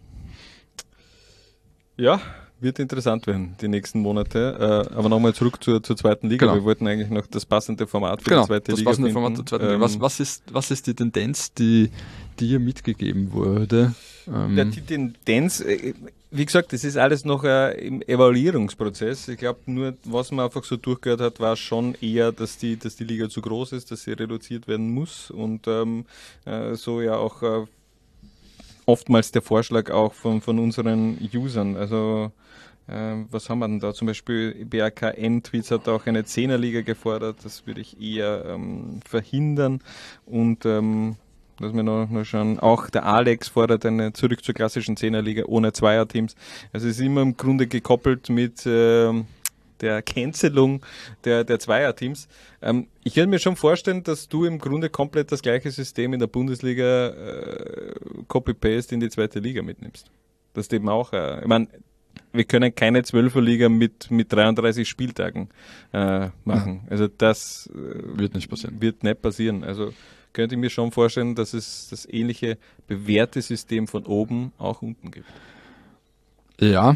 [SPEAKER 1] Ja, wird interessant werden, die nächsten Monate. Aber nochmal zurück zur zweiten Liga.
[SPEAKER 5] Genau.
[SPEAKER 1] Wir wollten eigentlich noch das passende Format für die zweite Liga finden.
[SPEAKER 5] Format der zweiten Liga. Was ist die Tendenz, die dir mitgegeben wurde?
[SPEAKER 1] Die Tendenz, wie gesagt, das ist alles noch im Evaluierungsprozess. Ich glaube, nur was man einfach so durchgehört hat, war schon eher, dass die Liga zu groß ist, dass sie reduziert werden muss und so ja auch oftmals der Vorschlag auch von unseren Usern. Also was haben wir denn da? Zum Beispiel BRK N-Tweets hat auch eine 10er-Liga gefordert. Das würde ich eher verhindern. Und lass mir noch schauen. Auch der Alex fordert eine zurück zur klassischen 10er-Liga ohne Zweierteams. Also es ist immer im Grunde gekoppelt mit der Cancelung der Zweierteams. Ich könnte mir schon vorstellen, dass du im Grunde komplett das gleiche System in der Bundesliga Copy-Paste in die zweite Liga mitnimmst. Das ist eben auch, ich meine, wir können keine 12er-Liga mit 33 Spieltagen machen. Also das
[SPEAKER 5] Wird nicht passieren.
[SPEAKER 1] Wird nicht passieren. Also könnte ich mir schon vorstellen, dass es das ähnliche bewährte System von oben auch unten gibt.
[SPEAKER 5] Ja,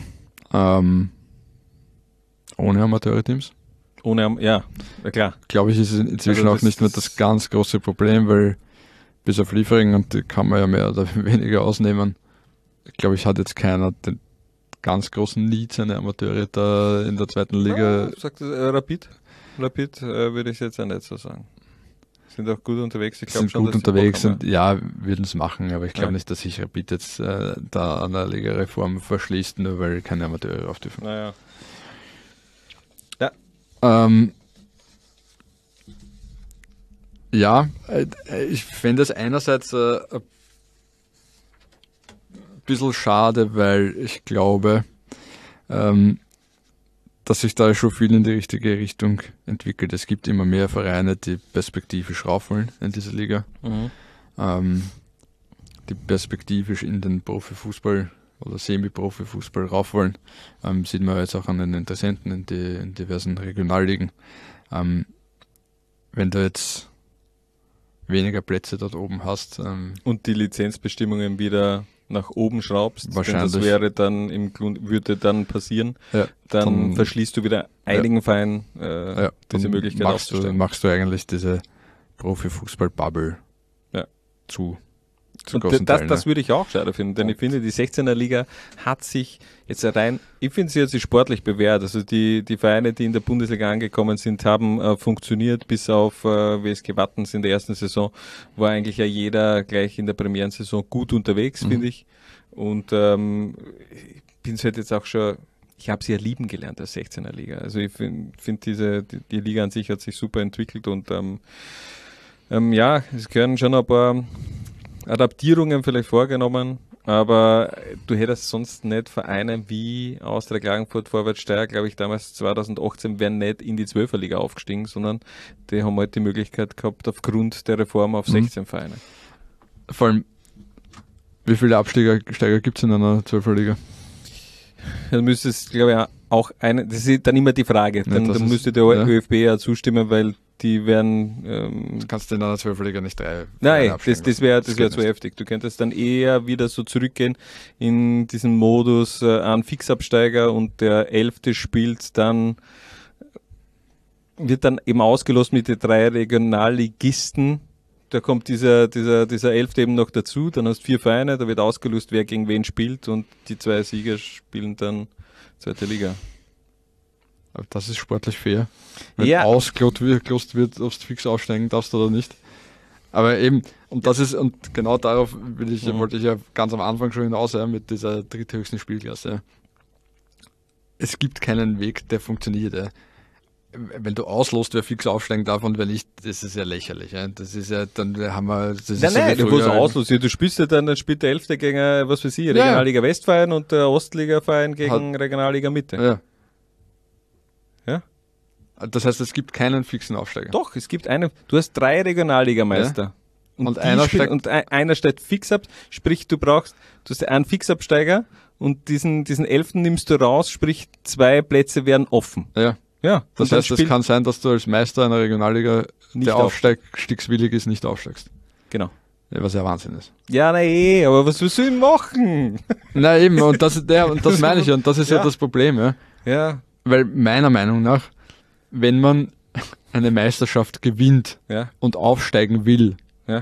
[SPEAKER 5] ohne Amateurteams.
[SPEAKER 1] Ja, klar.
[SPEAKER 5] Glaube ich, ist es inzwischen
[SPEAKER 1] Also
[SPEAKER 5] auch nicht mehr das ganz große Problem, weil bis auf Liefering, und die kann man ja mehr oder weniger ausnehmen, glaube ich, hat jetzt keiner den ganz großen Need, seine Amateure da in der zweiten Liga.
[SPEAKER 1] Sagt Rapid würde ich jetzt auch nicht so sagen. Sind auch gut unterwegs. Ich glaube
[SPEAKER 5] sind
[SPEAKER 1] schon,
[SPEAKER 5] gut
[SPEAKER 1] dass sie
[SPEAKER 5] unterwegs
[SPEAKER 1] Bock
[SPEAKER 5] und ja, würden es machen, aber ich glaube
[SPEAKER 1] Ja.
[SPEAKER 5] nicht, dass sich Rapid jetzt da an der Ligareform verschließt, nur weil keine Amateure rauf dürfen.
[SPEAKER 1] Naja.
[SPEAKER 5] Ja, ich fände es einerseits ein bisschen schade, weil ich glaube, dass sich da schon viel in die richtige Richtung entwickelt. Es gibt immer mehr Vereine, die perspektivisch rauf wollen in dieser Liga, die perspektivisch in den Profifußball oder Semi-Profifußball rauf wollen. Sieht man jetzt auch an den Interessenten in diversen Regionalligen. Wenn du jetzt weniger Plätze dort oben hast.
[SPEAKER 1] Und die Lizenzbestimmungen wieder nach oben schraubst,
[SPEAKER 5] Wahrscheinlich.
[SPEAKER 1] Denn das wäre dann würde dann passieren,
[SPEAKER 5] Ja,
[SPEAKER 1] dann verschließt du wieder einigen Vereinen diese Möglichkeit aufzustellen.
[SPEAKER 5] machst du eigentlich diese Profifußball-Bubble zu
[SPEAKER 1] Und
[SPEAKER 5] großen
[SPEAKER 1] das
[SPEAKER 5] Teilen.
[SPEAKER 1] würde ich auch schade finden, denn ich finde, die 16er Liga hat sich jetzt ich finde, sie hat sich sportlich bewährt. Also die Vereine, die in der Bundesliga angekommen sind, haben funktioniert, bis auf WSG Wattens in der ersten Saison war eigentlich ja jeder gleich in der Premierensaison gut unterwegs, finde ich. Und ich bin es halt jetzt auch schon, ich habe sie ja lieben gelernt als 16er Liga. Also ich finde die Liga an sich hat sich super entwickelt und es gehören schon ein paar Adaptierungen vielleicht vorgenommen, aber du hättest sonst nicht Vereine wie Austria Klagenfurt, Vorwärts Steyr, glaube ich, damals 2018 wären nicht in die 12er Liga aufgestiegen, sondern die haben halt die Möglichkeit gehabt, aufgrund der Reform auf 16 Vereine.
[SPEAKER 5] Vor allem, wie viele Absteiger gibt es in einer 12er Liga?
[SPEAKER 1] Dann müsste es, glaube ich, auch das ist dann immer die Frage, dann müsste der ÖFB ja zustimmen, weil die werden...
[SPEAKER 5] Du kannst in einer 12er Liga nicht drei.
[SPEAKER 1] Nein, das wäre zu
[SPEAKER 5] nicht.
[SPEAKER 1] heftig. Du könntest dann eher wieder so zurückgehen in diesen Modus an Fixabsteiger und der 11. spielt dann, wird dann eben ausgelost mit den 3 Regionalligisten. Da kommt dieser 11. eben noch dazu, dann hast du 4 Vereine, da wird ausgelost, wer gegen wen spielt und die 2 Sieger spielen dann zweite Liga.
[SPEAKER 5] Aber das ist sportlich fair. Wenn
[SPEAKER 1] Ja.
[SPEAKER 5] ausgelost wird, ob du fix aufsteigen darfst oder nicht. Aber eben, und genau darauf wollte ich ja ganz am Anfang schon hinaus, mit dieser dritthöchsten Spielklasse. Ja. Es gibt keinen Weg, der funktioniert. Ja. Wenn du auslost, wer fix aufsteigen darf und wer nicht, das ist ja lächerlich. Ja. Das ist ja, dann haben wir...
[SPEAKER 1] Nein, du musst auslosen. Du spielst ja dann spielt der 11. gegen, was weiß ich, Regionalliga Westverein und der Ostliga-Verein gegen Regionalliga Mitte.
[SPEAKER 5] Ja.
[SPEAKER 1] Ja?
[SPEAKER 5] Das heißt, es gibt keinen fixen Aufsteiger.
[SPEAKER 1] Doch, es gibt du hast 3 Regionalligameister.
[SPEAKER 5] Ja. Und einer
[SPEAKER 1] steigt fix ab, sprich du hast einen Fixabsteiger und diesen 11. nimmst du raus, sprich 2 Plätze werden offen.
[SPEAKER 5] Ja.
[SPEAKER 1] Ja.
[SPEAKER 5] Das heißt, es kann sein, dass du als Meister einer Regionalliga,
[SPEAKER 1] Nicht
[SPEAKER 5] der aufstiegswillig ist, nicht aufsteigst.
[SPEAKER 1] Genau.
[SPEAKER 5] Ja, was ja Wahnsinn ist.
[SPEAKER 1] Ja, aber was willst du denn machen?
[SPEAKER 5] Na eben, und das meine ich ja, und das ist ja das Problem, ja.
[SPEAKER 1] Ja.
[SPEAKER 5] Weil meiner Meinung nach, wenn man eine Meisterschaft gewinnt und aufsteigen will,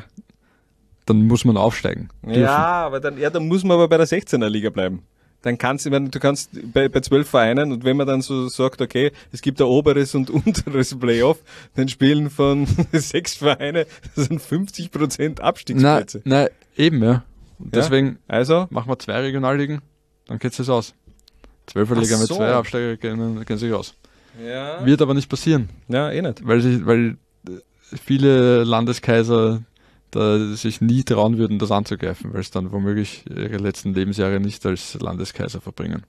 [SPEAKER 5] dann muss man aufsteigen dürfen.
[SPEAKER 1] Ja, aber dann muss man aber bei der 16er Liga bleiben. Dann du kannst bei 12 Vereinen und wenn man dann so sagt, okay, es gibt ein oberes und unteres Playoff, dann spielen von 6 Vereine, das sind 50% Abstiegsplätze.
[SPEAKER 5] Nein, eben, ja. Und deswegen
[SPEAKER 1] also
[SPEAKER 5] machen wir 2 Regionalligen, dann geht es aus. 12er Liga mit 2 Absteiger gehen sich aus.
[SPEAKER 1] Ja.
[SPEAKER 5] Wird aber nicht passieren.
[SPEAKER 1] Ja, eh nicht.
[SPEAKER 5] Weil viele Landeskaiser da sich nie trauen würden, das anzugreifen, weil es dann womöglich ihre letzten Lebensjahre nicht als Landeskaiser verbringen.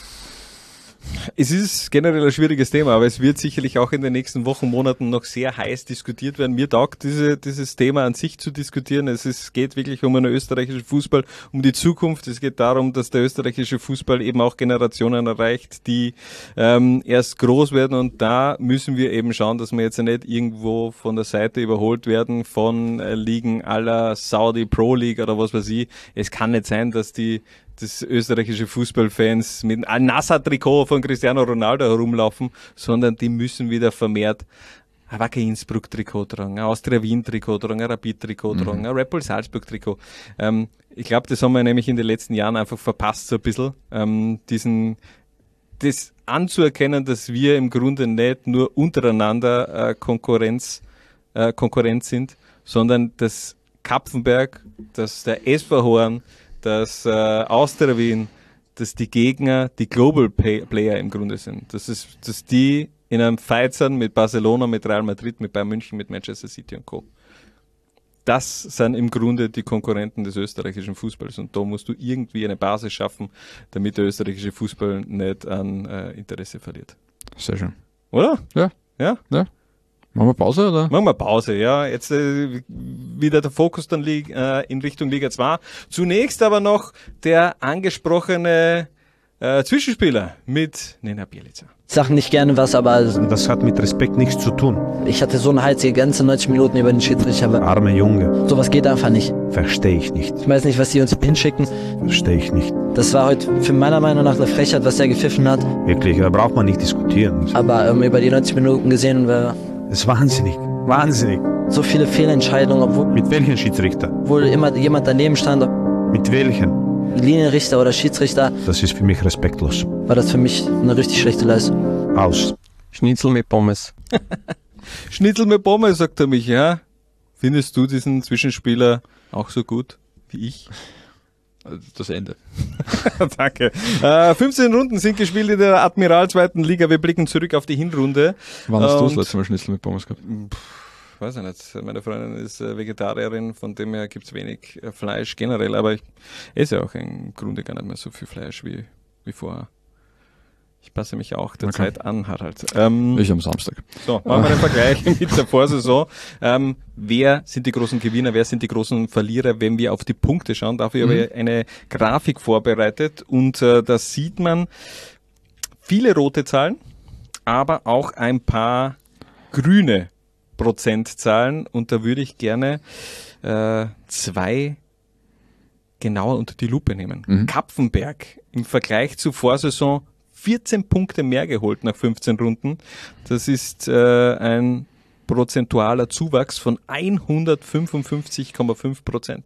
[SPEAKER 1] Es ist generell ein schwieriges Thema, aber es wird sicherlich auch in den nächsten Wochen, Monaten noch sehr heiß diskutiert werden. Mir taugt dieses Thema an sich zu diskutieren. Geht wirklich um einen österreichischen Fußball, um die Zukunft. Es geht darum, dass der österreichische Fußball eben auch Generationen erreicht, die erst groß werden, und da müssen wir eben schauen, dass wir jetzt nicht irgendwo von der Seite überholt werden von Ligen à la Saudi Pro League oder was weiß ich. Es kann nicht sein, dass das österreichische Fußballfans mit einem Al-Nassr-Trikot von Cristiano Ronaldo herumlaufen, sondern die müssen wieder vermehrt ein Wacker Innsbruck-Trikot tragen, ein Austria Wien-Trikot tragen, ein Rapid-Trikot tragen, ein Red Bull Salzburg-Trikot. Ich glaube, das haben wir nämlich in den letzten Jahren einfach verpasst, so ein bisschen, das anzuerkennen, dass wir im Grunde nicht nur untereinander Konkurrent sind, sondern dass Kapfenberg, dass der SV Horn, dass Austria Wien, dass die Gegner die Global Player im Grunde sind. Dass die in einem Fight sind mit Barcelona, mit Real Madrid, mit Bayern München, mit Manchester City und Co. Das sind im Grunde die Konkurrenten des österreichischen Fußballs, und da musst du irgendwie eine Basis schaffen, damit der österreichische Fußball nicht an Interesse verliert.
[SPEAKER 5] Sehr schön.
[SPEAKER 1] Oder?
[SPEAKER 5] Ja.
[SPEAKER 1] Ja?
[SPEAKER 5] Ja. Machen wir Pause, oder?
[SPEAKER 1] Machen wir Pause, ja. Jetzt wieder der Fokus dann in Richtung Liga 2. Zunächst aber noch der angesprochene Zwischenspieler mit Nenad Bjelica.
[SPEAKER 7] Ich sag nicht gerne was, aber
[SPEAKER 6] Das hat mit Respekt nichts zu tun.
[SPEAKER 7] ich hatte so eine Heiz die ganze 90 Minuten über den Schiedsrichter. Aber
[SPEAKER 6] Arme Junge,
[SPEAKER 7] sowas geht einfach nicht.
[SPEAKER 6] verstehe ich nicht.
[SPEAKER 7] Ich weiß nicht, was die uns hinschicken.
[SPEAKER 6] Verstehe ich nicht.
[SPEAKER 7] Das war heute für meiner Meinung nach eine Frechheit, was er gepfiffen hat.
[SPEAKER 6] Wirklich, da braucht man nicht diskutieren.
[SPEAKER 7] Aber über die 90 Minuten gesehen, war
[SPEAKER 6] Das ist wahnsinnig. Wahnsinnig.
[SPEAKER 7] so viele Fehlentscheidungen,
[SPEAKER 6] Mit welchen Schiedsrichter?
[SPEAKER 7] obwohl immer jemand daneben stand.
[SPEAKER 6] Mit welchen?
[SPEAKER 7] Linienrichter oder Schiedsrichter,
[SPEAKER 6] Das ist für mich respektlos.
[SPEAKER 7] war das für mich eine richtig schlechte Leistung.
[SPEAKER 6] Aus.
[SPEAKER 8] Schnitzel mit Pommes.
[SPEAKER 1] Schnitzel mit Pommes, sagt er mich, ja. Findest du diesen Zwischenspieler auch so gut wie ich?
[SPEAKER 5] Das Ende.
[SPEAKER 1] Danke. 15 Runden sind gespielt in der Admiral 2. Liga. Wir blicken zurück auf die Hinrunde.
[SPEAKER 5] Wann hast du das
[SPEAKER 1] Und-
[SPEAKER 5] letzte Mal Schnitzel mit Pommes gehabt?
[SPEAKER 1] Weiß ich nicht. Meine Freundin ist Vegetarierin, von dem her gibt's wenig Fleisch generell, aber ich esse ja auch im Grunde gar nicht mehr so viel Fleisch wie vorher. Ich passe mich auch der
[SPEAKER 5] Okay.
[SPEAKER 1] Zeit an, Harald.
[SPEAKER 5] Ich am Samstag.
[SPEAKER 1] So, machen wir den Vergleich mit der Vorsaison. Wer sind die großen Gewinner, wer sind die großen Verlierer, wenn wir auf die Punkte schauen? Dafür habe ich eine Grafik vorbereitet, und da sieht man viele rote Zahlen, aber auch ein paar grüne Prozentzahlen, und da würde ich gerne 2 genauer unter die Lupe nehmen. Kapfenberg im Vergleich zur Vorsaison 14 Punkte mehr geholt nach 15 Runden. Das ist ein prozentualer Zuwachs von 155,5%.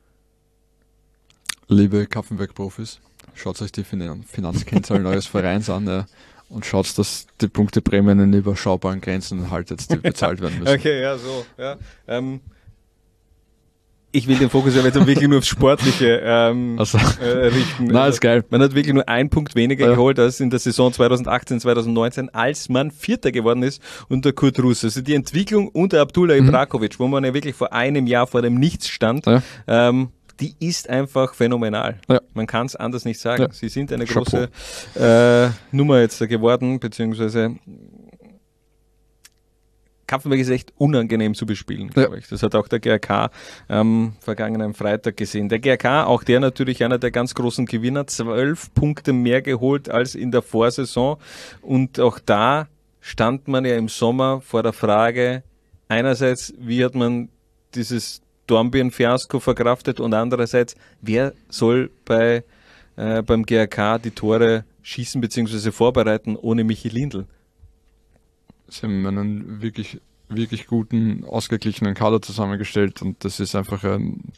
[SPEAKER 5] Liebe Kapfenberg-Profis, schaut euch die Finanzkennzahlen eures Vereins an, ja, und schaut, dass die Punkteprämien in überschaubaren Grenzen haltet, die bezahlt werden müssen.
[SPEAKER 1] Okay, ja, so. Ja. Ich will den Fokus ja jetzt wirklich nur aufs Sportliche
[SPEAKER 5] Also,
[SPEAKER 1] richten.
[SPEAKER 5] na, ist geil.
[SPEAKER 1] Man hat wirklich nur 1 Punkt weniger
[SPEAKER 5] Ja.
[SPEAKER 1] geholt als in der Saison 2018, 2019, als man Vierter geworden ist unter Kurt Russ. Also die Entwicklung unter Abdullah Ibrakovic, wo man ja wirklich vor einem Jahr vor dem Nichts stand,
[SPEAKER 5] Ja.
[SPEAKER 1] die ist einfach phänomenal.
[SPEAKER 5] Ja.
[SPEAKER 1] Man kann es anders nicht sagen.
[SPEAKER 5] Ja.
[SPEAKER 1] Sie sind eine
[SPEAKER 5] Chapeau.
[SPEAKER 1] große Nummer jetzt geworden, beziehungsweise Kapfenberg ist echt unangenehm zu bespielen, glaube ich. Das hat auch der GRK vergangenen Freitag gesehen. Der GRK, auch der natürlich einer der ganz großen Gewinner, 12 Punkte mehr geholt als in der Vorsaison. Und auch da stand man ja im Sommer vor der Frage, einerseits, wie hat man dieses Dornbirn-Fiasko verkraftet, und andererseits, wer soll beim GRK die Tore schießen bzw. vorbereiten ohne Michi Lindl?
[SPEAKER 5] Sie haben einen wirklich, wirklich guten, ausgeglichenen Kader zusammengestellt, und das ist einfach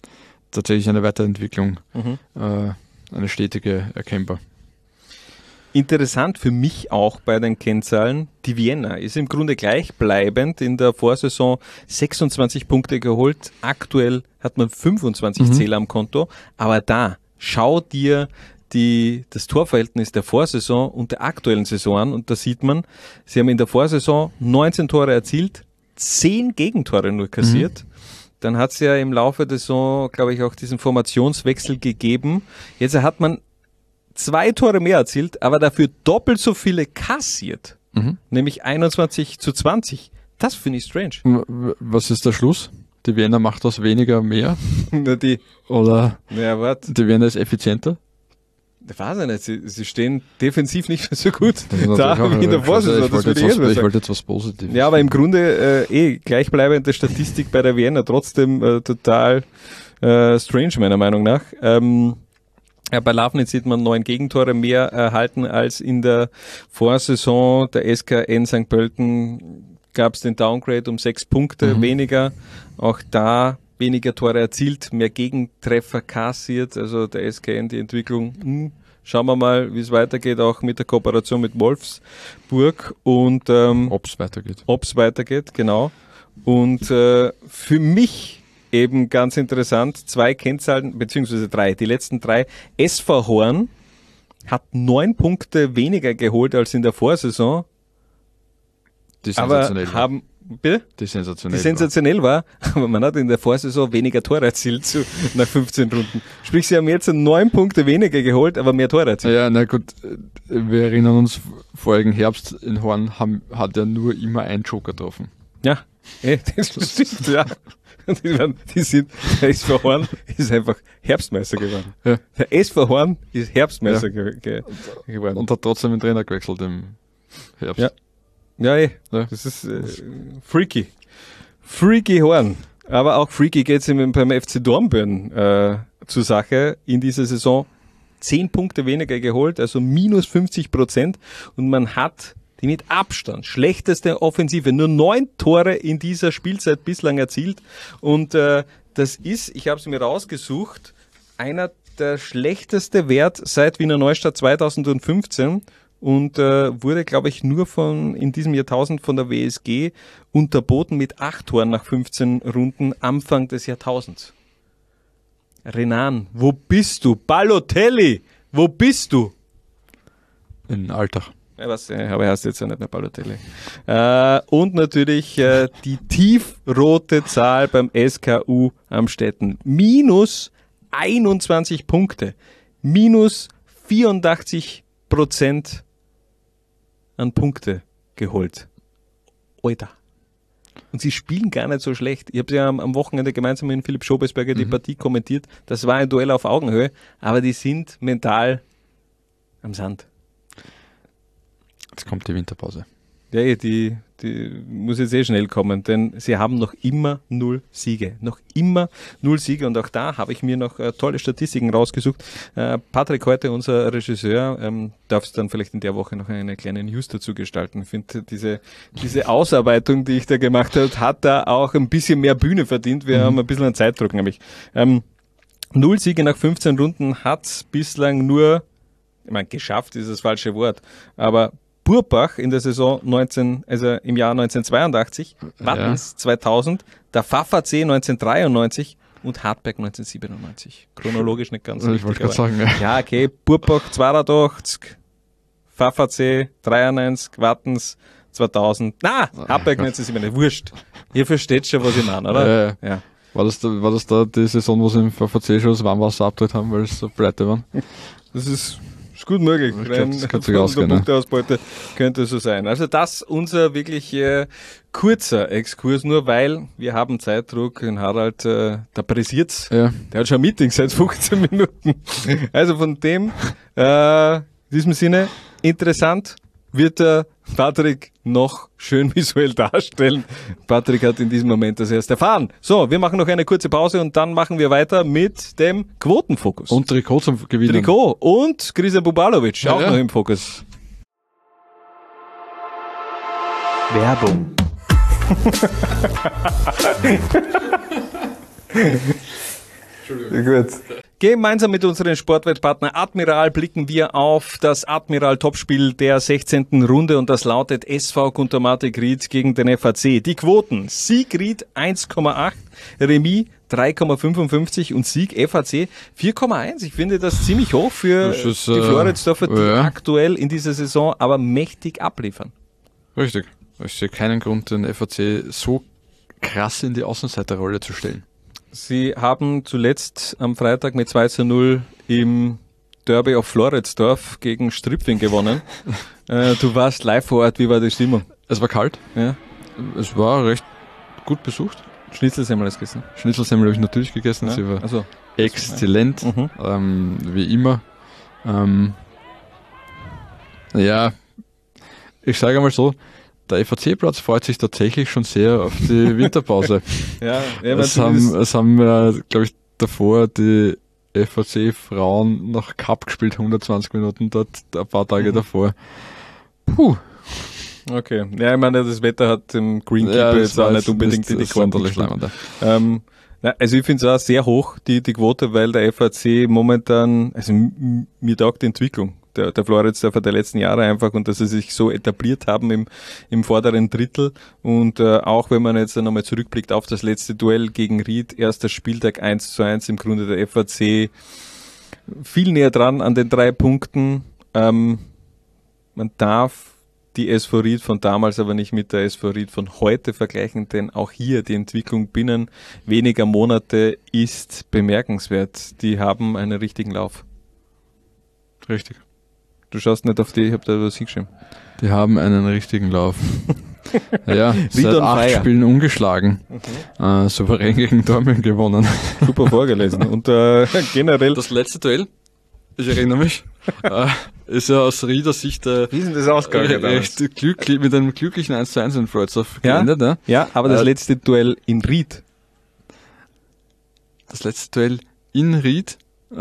[SPEAKER 5] tatsächlich eine Weiterentwicklung, eine stetige erkennbar.
[SPEAKER 1] Interessant für mich auch bei den Kennzahlen, die Vienna ist im Grunde gleichbleibend, in der Vorsaison 26 Punkte geholt, aktuell hat man 25 Zähler am Konto, aber da, schau dir das Torverhältnis der Vorsaison und der aktuellen Saison an und da sieht man, sie haben in der Vorsaison 19 Tore erzielt, 10 Gegentore nur kassiert. Dann hat es ja im Laufe der Saison, glaube ich, auch diesen Formationswechsel gegeben. Jetzt hat man 2 Tore mehr erzielt, aber dafür doppelt so viele kassiert. Nämlich 21-20. Das finde ich strange.
[SPEAKER 5] Was ist der Schluss? Die Vienna macht aus weniger mehr? Oder die Vienna ist effizienter?
[SPEAKER 1] Ich weiß ja nicht, sie stehen defensiv nicht mehr so gut da wie in der Vorsaison.
[SPEAKER 5] Ich wollte jetzt was Positives.
[SPEAKER 1] Ja, aber im Grunde gleichbleibende Statistik bei der Vienna, trotzdem total strange meiner Meinung nach. Bei Lafnitz sieht man 9 Gegentore mehr erhalten als in der Vorsaison. Der SKN St. Pölten gab es den Downgrade um 6 Punkte weniger. Auch da weniger Tore erzielt, mehr Gegentreffer kassiert. Also der SKN, die Entwicklung, schauen wir mal, wie es weitergeht, auch mit der Kooperation mit Wolfsburg. Und
[SPEAKER 5] ob es weitergeht.
[SPEAKER 1] Ob es weitergeht, genau. Und für mich eben ganz interessant, 2 Kennzahlen, beziehungsweise 3, die letzten 3. SV Horn hat 9 Punkte weniger geholt als in der Vorsaison.
[SPEAKER 5] Die sensationell
[SPEAKER 1] war. Bitte?
[SPEAKER 5] Die sensationell
[SPEAKER 1] war, aber man hat in der Vorsaison weniger Tore erzielt nach 15 Runden. Sprich, sie haben jetzt 9 Punkte weniger geholt, aber mehr Tore erzielt.
[SPEAKER 5] Ja, na gut, wir erinnern uns, vorigen Herbst in Horn hat er nur immer ein Joker getroffen.
[SPEAKER 1] Ja, das stimmt, ja. Der SV Horn ist einfach Herbstmeister geworden. Ja. Der SV Horn ist Herbstmeister geworden.
[SPEAKER 5] Und hat trotzdem den Trainer gewechselt im Herbst.
[SPEAKER 1] Ja, das ist freaky. Freaky Horn. Aber auch freaky geht es beim FC Dornbirn zur Sache. In dieser Saison 10 Punkte weniger geholt, also minus 50%. Und man hat die mit Abstand schlechteste Offensive, nur 9 Tore in dieser Spielzeit bislang erzielt. Und das ist, ich habe es mir rausgesucht, einer der schlechteste Wert seit Wiener Neustadt 2015 und wurde, glaube ich, nur in diesem Jahrtausend von der WSG unterboten mit 8 Toren nach 15 Runden Anfang des Jahrtausends. Renan, wo bist du? Balotelli, wo bist du?
[SPEAKER 5] In Alltag.
[SPEAKER 1] Ja, aber er heißt jetzt ja nicht mehr Balotelli. Und natürlich die tiefrote Zahl beim SKU Amstetten. Minus 21 Punkte. Minus 84% an Punkte geholt. Alter. Und sie spielen gar nicht so schlecht. Ich habe ja am Wochenende gemeinsam mit Philipp Schobesberger die Partie kommentiert. Das war ein Duell auf Augenhöhe, aber die sind mental am Sand.
[SPEAKER 5] Jetzt kommt die Winterpause.
[SPEAKER 1] Ja, die muss jetzt schnell kommen, denn sie haben noch immer 0 Siege. Noch immer 0 Siege und auch da habe ich mir noch tolle Statistiken rausgesucht. Patrick heute, unser Regisseur, darf es dann vielleicht in der Woche noch eine kleine News dazu gestalten. Ich finde, diese Ausarbeitung, die ich da gemacht habe, hat da auch ein bisschen mehr Bühne verdient. Wir haben ein bisschen an Zeitdruck nämlich. 0 Siege nach 15 Runden hat bislang nur, ich meine, geschafft ist das falsche Wort, aber Burbach in der Saison im Jahr 1982, Wattens 2000, der Pfaffer-C 1993 und Hartberg 1997. Chronologisch nicht ganz richtig.
[SPEAKER 5] Ich wollte gerade sagen,
[SPEAKER 1] ja, okay, Burbach 82, Pfaffer-C 93, Wattens 2000, Hartberg 1997, wurscht. Ihr versteht schon, was ich meine, oder?
[SPEAKER 5] Ja. War das da die Saison, wo sie im VVC schon das Warmwasser abgedreht haben, weil es so pleite waren?
[SPEAKER 1] Das ist gut möglich.
[SPEAKER 5] Das kann sich ausgehen,
[SPEAKER 1] der Punkteausbeute könnte so sein. Also das unser wirklich kurzer Exkurs, nur weil wir haben Zeitdruck. Den Harald, da pressiert's.
[SPEAKER 5] Ja. Der
[SPEAKER 1] hat schon ein Meeting seit 15 Minuten. Also von dem, in diesem Sinne, interessant wird der Patrick noch schön visuell darstellen. Patrick hat in diesem Moment das erst erfahren. So, wir machen noch eine kurze Pause und dann machen wir weiter mit dem Quotenfokus.
[SPEAKER 5] Und Trikot zum Gewinnen.
[SPEAKER 1] Trikot und Christian Bubalovic auch noch im Fokus.
[SPEAKER 2] Werbung.
[SPEAKER 1] Gut. Gemeinsam mit unserem Sportwettpartner Admiral blicken wir auf das Admiral-Topspiel der 16. Runde und das lautet SV Guntermatic Ried gegen den FAC. Die Quoten: Sieg Ried 1,8, Remis 3,55 und Sieg FAC 4,1. Ich finde das ziemlich hoch für die Floridsdorfer, die aktuell in dieser Saison aber mächtig abliefern.
[SPEAKER 5] Richtig. Ich sehe keinen Grund, den FAC so krass in die Außenseiterrolle zu stellen.
[SPEAKER 1] Sie haben zuletzt am Freitag mit 2:0 im Derby of Floridsdorf gegen Stripfing gewonnen. Du warst live vor Ort, wie war die Stimmung?
[SPEAKER 5] Es war kalt.
[SPEAKER 1] Ja.
[SPEAKER 5] Es war recht gut besucht.
[SPEAKER 1] Schnitzelsemmel hast du gegessen?
[SPEAKER 5] Schnitzelsemmel habe ich natürlich gegessen.
[SPEAKER 1] Ja.
[SPEAKER 5] Sie war
[SPEAKER 1] Also,
[SPEAKER 5] exzellent, wie immer. Ja, ich sage einmal so, der FAC-Platz freut sich tatsächlich schon sehr auf die Winterpause. Es haben glaube ich, davor die FAC-Frauen noch Cup gespielt, 120 Minuten dort, ein paar Tage davor. Puh.
[SPEAKER 1] Okay. Ja, ich meine, das Wetter hat dem Greenkeeper jetzt auch nicht unbedingt in die Quote gespielt. Also ich finde es auch sehr hoch, die Quote, weil der FAC momentan, also mir taugt die Entwicklung der Floridsdorfer der letzten Jahre einfach und dass sie sich so etabliert haben im vorderen Drittel und auch wenn man jetzt nochmal zurückblickt auf das letzte Duell gegen Ried, erster Spieltag 1:1, im Grunde der FAC viel näher dran an den 3 Punkten. Man darf die SV Ried von damals aber nicht mit der SV Ried von heute vergleichen, denn auch hier die Entwicklung binnen weniger Monate ist bemerkenswert. Die haben einen richtigen Lauf.
[SPEAKER 5] Richtig.
[SPEAKER 1] Du schaust nicht auf die, ich habe da was hingeschrieben.
[SPEAKER 5] Die haben einen richtigen Lauf. Ja, seit 8 Spielen ungeschlagen. Souverän gegen Dortmund gewonnen.
[SPEAKER 1] Super vorgelesen. Und generell...
[SPEAKER 5] Das letzte Duell, ich erinnere mich, ist ja aus Rieder Sicht
[SPEAKER 1] wie ist denn das ausgegangen
[SPEAKER 5] recht glücklich, mit einem glücklichen 1:1 in Floridsdorf geendet. Ja?
[SPEAKER 1] Ja, aber das letzte Duell in Ried.
[SPEAKER 5] Das letzte Duell in Ried,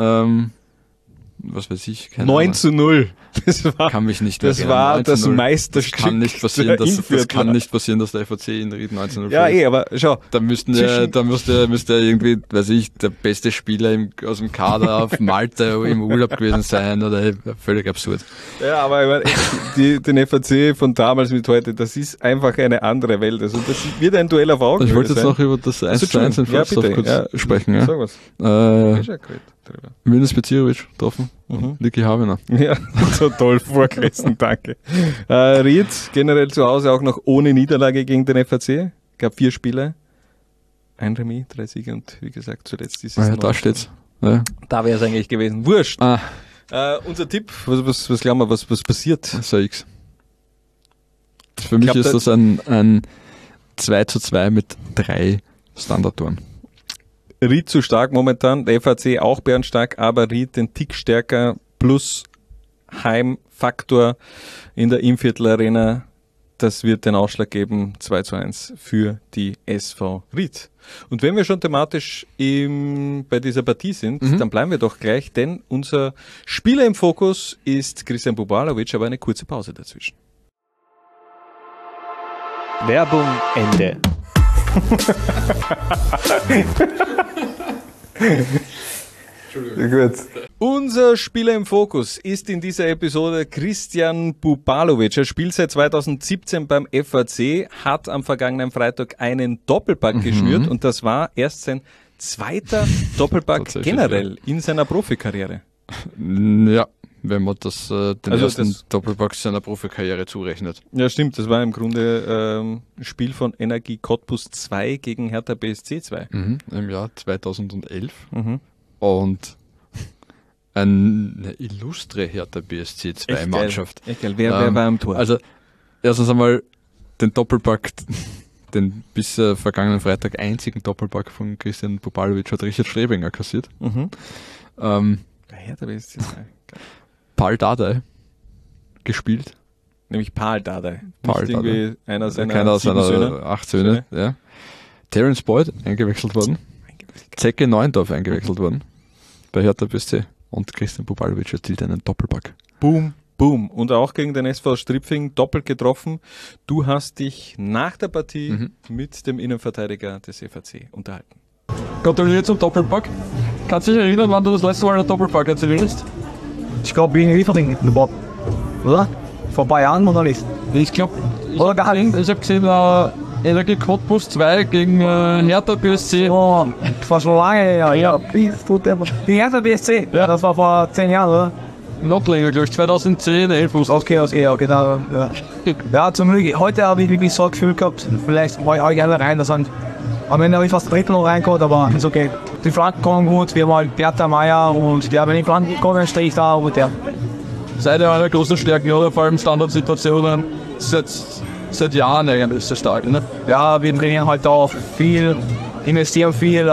[SPEAKER 5] was weiß ich, keine
[SPEAKER 1] 9:0.
[SPEAKER 5] Kann mich nicht mehr
[SPEAKER 1] erinnern. Das war das Meisterstück.
[SPEAKER 5] Das kann nicht passieren, dass der FAC in Ried 19:0
[SPEAKER 1] Ja, aber schau.
[SPEAKER 5] Da müsste irgendwie, weiß ich, der beste Spieler aus dem Kader auf Malta im Urlaub gewesen sein oder völlig absurd.
[SPEAKER 1] Ja, aber ich meine, den FAC von damals mit heute, das ist einfach eine andere Welt. Also das wird ein Duell auf Augenhöhe.
[SPEAKER 5] Ich wollte jetzt noch über das 1:1 in Floridsdorf kurz sprechen.
[SPEAKER 1] Ja. Sag was.
[SPEAKER 5] Minus Bezirovic getroffen und Niki Habener.
[SPEAKER 1] Ja, so toll vorgelesen, danke. Ried generell zu Hause auch noch ohne Niederlage gegen den FAC. Gab 4 Spiele, 1 Remis, 3 Siege und wie gesagt zuletzt dieses
[SPEAKER 5] da steht's. Ja.
[SPEAKER 1] Da wäre es eigentlich gewesen. Wurscht. Unser Tipp, was glauben wir, was passiert?
[SPEAKER 5] So X. Für mich ist das ein 2:2 mit 3 Standardtoren.
[SPEAKER 1] Ried zu stark momentan, der FAC auch bärenstark, aber Ried den Tick stärker plus Heimfaktor in der Innviertel Arena. Das wird den Ausschlag geben, 2:1 für die SV Ried. Und wenn wir schon thematisch bei dieser Partie sind, dann bleiben wir doch gleich, denn unser Spieler im Fokus ist Christian Bubalovic, aber eine kurze Pause dazwischen.
[SPEAKER 2] Werbung Ende.
[SPEAKER 1] Gut. Unser Spieler im Fokus ist in dieser Episode Christian Bubalovic. Er spielt seit 2017 beim FAC, hat am vergangenen Freitag einen Doppelpack geschnürt und das war erst sein zweiter Doppelpack generell in seiner Profikarriere.
[SPEAKER 5] Ja, wenn man den ersten Doppelpack seiner Profikarriere zurechnet.
[SPEAKER 1] Ja, stimmt. Das war im Grunde ein Spiel von Energie Cottbus 2 gegen Hertha BSC 2.
[SPEAKER 5] Im Jahr 2011. Und eine illustre Hertha BSC 2 Mannschaft.
[SPEAKER 1] Echt geil. Wer war am Tor?
[SPEAKER 5] Also, erstens einmal den Doppelpack, den bis vergangenen Freitag einzigen Doppelpack von Christian Bubalovic hat Richard Strebinger kassiert.
[SPEAKER 1] Hertha BSC 2.
[SPEAKER 5] Paul Dardai gespielt.
[SPEAKER 1] Nämlich Paul Dardai.
[SPEAKER 5] Paul
[SPEAKER 1] Nicht irgendwie einer seiner
[SPEAKER 5] 8 Söhne. Ja. Terence Boyd eingewechselt worden. Zecke Neuendorf eingewechselt worden. Bei Hertha BSC. Und Christian Bubalovic erzielt einen Doppelpack.
[SPEAKER 1] Boom, boom. Und auch gegen den SV Stripfing doppelt getroffen. Du hast dich nach der Partie mit dem Innenverteidiger des FAC unterhalten.
[SPEAKER 3] Gratuliere zum Doppelpack.
[SPEAKER 5] Kannst du dich erinnern, wann du das letzte Mal eine Doppelpack erzählt hast?
[SPEAKER 3] Ich glaube, wegen Liefering überhaupt. Oder? Vor ein paar Jahren oder nicht?
[SPEAKER 5] Ich glaube,
[SPEAKER 3] Oder gar nicht?
[SPEAKER 5] ich habe gesehen, Energie Cottbus 2 gegen Hertha BSC.
[SPEAKER 3] Oh, das war schon lange her. Ja, die Hertha BSC. Ja, das war vor 10 Jahren, oder?
[SPEAKER 5] Noch länger, glaube ich, 2010, 11 Uhr.
[SPEAKER 3] Okay, da, ja. Ja, zum Glück. Heute habe ich wirklich so ein Gefühl gehabt, vielleicht war ich auch gerne rein, dass am Ende habe ich fast Drittel noch reingekommen, aber ist okay. Die Flanken kommen gut, wir haben halt Bertha Meier und ja, wenn die Flanken kommen, stehe ich da und der.
[SPEAKER 5] Seid ihr eine große Stärke, oder? Vor allem Standardsituationen. Seit Jahren eigentlich sehr stark, ne?
[SPEAKER 3] Ja, wir trainieren halt auch viel, investieren viel,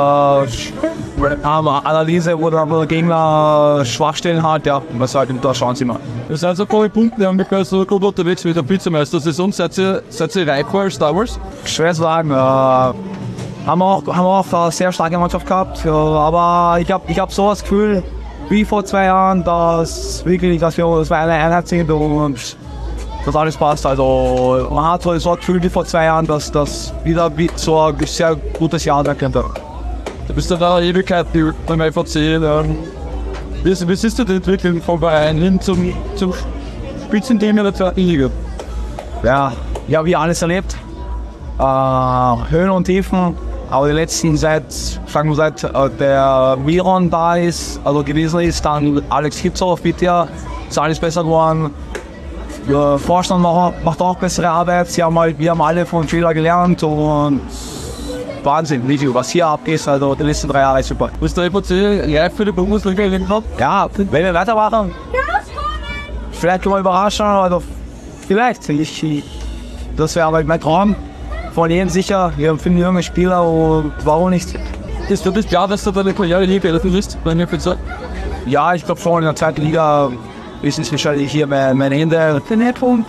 [SPEAKER 3] haben Analyse, wo der Gegner Schwachstellen hat, ja, was halt da schauen sie mal.
[SPEAKER 5] Das sind so coole Punkte, ungefähr so gut unterwegs wie der Vizemeister-Saison. Seid ihr reif für Star Wars?
[SPEAKER 3] Schwer zu sagen, haben wir auch eine sehr starke Mannschaft gehabt, aber ich hab so das Gefühl, wie vor 2 Jahren, dass wir eine Einheit sind und dass alles passt. Also man hat so ein Gefühl wie vor 2 Jahren, dass das wieder so ein sehr gutes Jahr sein könnte.
[SPEAKER 5] Du bist in einer Ewigkeit beim FAC. Wie siehst du die Entwicklung vom Verein hin zum Spitzenteam in der 2. Liga?
[SPEAKER 3] Ja, wie alles erlebt. Höhen und Tiefen. Aber die letzten seit der Miron da ist, also gewesen ist, dann Alex Kipzow bitte, ist alles besser geworden. Der Vorstand macht auch bessere Arbeit. Wir haben alle von Fehlern gelernt und Wahnsinn, was hier abgeht, also die letzten 3 Jahre ist super.
[SPEAKER 5] Ist der FAC reif für die Bundesliga irgendwann?
[SPEAKER 3] Ja, wenn wir weitermachen, vielleicht können wir überraschen, also vielleicht. Das wäre aber mein Traum. Von jedem sicher, wir haben viele junge Spieler und warum nicht?
[SPEAKER 5] Ist das klar, dass du deine Karriere hier beendet ist, wenn ihr FAC?
[SPEAKER 3] Ja, ich glaube schon, in der 2. Liga ist es wahrscheinlich hier mein Ende. Ich bin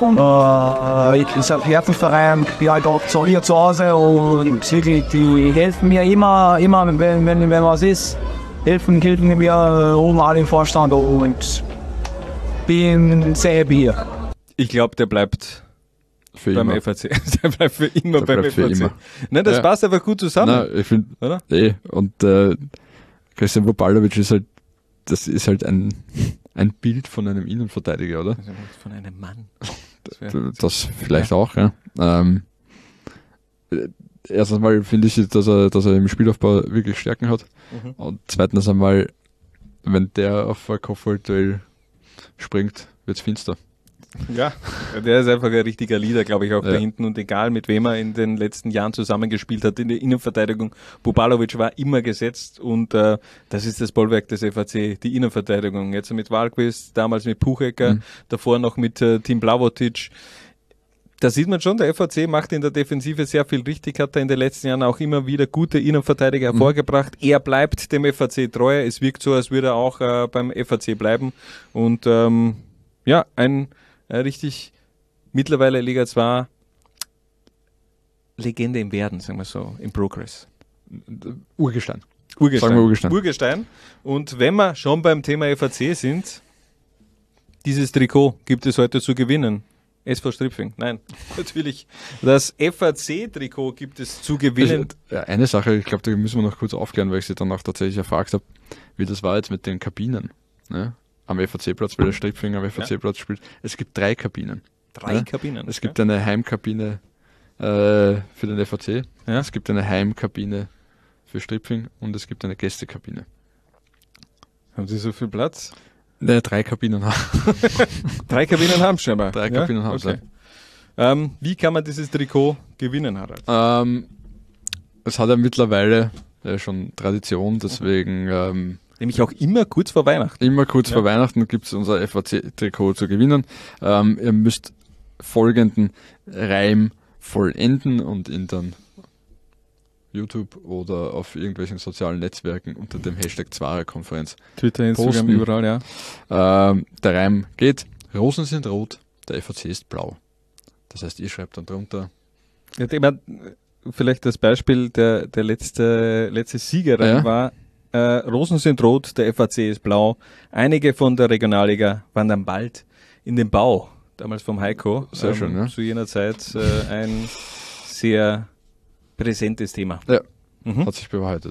[SPEAKER 3] ein Herzensverein, bin halt auch hier zu Hause und wirklich, die helfen mir immer wenn was ist, helfen mir oben alle im Vorstand und bin sehr happy hier.
[SPEAKER 1] Ich glaube, der bleibt
[SPEAKER 5] für
[SPEAKER 1] beim
[SPEAKER 5] immer.
[SPEAKER 1] FAC. Der bleibt für immer beim FAC.
[SPEAKER 5] Für immer.
[SPEAKER 1] Nein, das passt einfach gut zusammen.
[SPEAKER 5] Nein, ich finde,
[SPEAKER 1] oder?
[SPEAKER 5] Und Christian Vopalovic ist halt ein Bild von einem Innenverteidiger, oder?
[SPEAKER 1] Also von einem Mann.
[SPEAKER 5] Das vielleicht auch, ja. Erstens mal finde ich, dass er im Spielaufbau wirklich Stärken hat. Und zweitens einmal, wenn der auf ein Kopfballduell springt, wird's finster.
[SPEAKER 1] Ja, der ist einfach ein richtiger Leader, glaube ich, auch da hinten. Und egal, mit wem er in den letzten Jahren zusammengespielt hat in der Innenverteidigung, Bubalovic war immer gesetzt und das ist das Bollwerk des FAC, die Innenverteidigung. Jetzt mit Wahlquist, damals mit Puchecker, davor noch mit Tim Blavotic. Da sieht man schon, der FAC macht in der Defensive sehr viel richtig, hat er in den letzten Jahren auch immer wieder gute Innenverteidiger hervorgebracht. Er bleibt dem FAC treu. Es wirkt so, als würde er auch beim FAC bleiben. Und ja, ein richtig mittlerweile Liga 2 Legende im Werden, sagen wir so, im Progress.
[SPEAKER 5] Urgestein.
[SPEAKER 1] Urgestein.
[SPEAKER 5] Sagen wir Urgestein.
[SPEAKER 1] Urgestein. Und wenn wir schon beim Thema FAC sind, dieses Trikot gibt es heute zu gewinnen. SV Stripfing. Nein, natürlich. Das FAC-Trikot gibt es zu gewinnen.
[SPEAKER 5] Ja, eine Sache, ich glaube, da müssen wir noch kurz aufklären, weil ich sie dann auch tatsächlich erfragt habe, wie das war jetzt mit den Kabinen. Ne? Am FAC-Platz, weil der Stripfing am FAC-Platz spielt. Es gibt 3 Kabinen.
[SPEAKER 1] 3 Kabinen?
[SPEAKER 5] Es gibt eine Heimkabine für den FAC,
[SPEAKER 1] Ja.
[SPEAKER 5] es gibt eine Heimkabine für Stripfing und es gibt eine Gästekabine.
[SPEAKER 1] Haben Sie so viel Platz?
[SPEAKER 5] Ne, 3 Kabinen haben.
[SPEAKER 1] 3 Kabinen haben scheinbar.
[SPEAKER 5] 3 Kabinen haben
[SPEAKER 1] okay. Wie kann man dieses Trikot gewinnen, Harald?
[SPEAKER 5] Es hat ja mittlerweile schon Tradition, deswegen
[SPEAKER 1] Nämlich auch immer kurz vor Weihnachten.
[SPEAKER 5] immer kurz vor Weihnachten gibt es unser FAC-Trikot zu gewinnen. Ihr müsst folgenden Reim vollenden und ihn dann YouTube oder auf irgendwelchen sozialen Netzwerken unter dem Hashtag Zwarer-Konferenz
[SPEAKER 1] Twitter, Instagram,
[SPEAKER 5] posten.
[SPEAKER 1] überall, ja.
[SPEAKER 5] Der Reim geht: Rosen sind rot, der FAC ist blau. Das heißt, ihr schreibt dann drunter.
[SPEAKER 1] Ja, ich mein, vielleicht das Beispiel, der letzte Siegerreim war: Rosen sind rot, der FAC ist blau. Einige von der Regionalliga waren dann bald in den Bau. Damals vom Heiko.
[SPEAKER 5] Sehr schön, ja.
[SPEAKER 1] Zu jener Zeit ein sehr präsentes Thema.
[SPEAKER 5] Ja, hat sich bewahrheitet.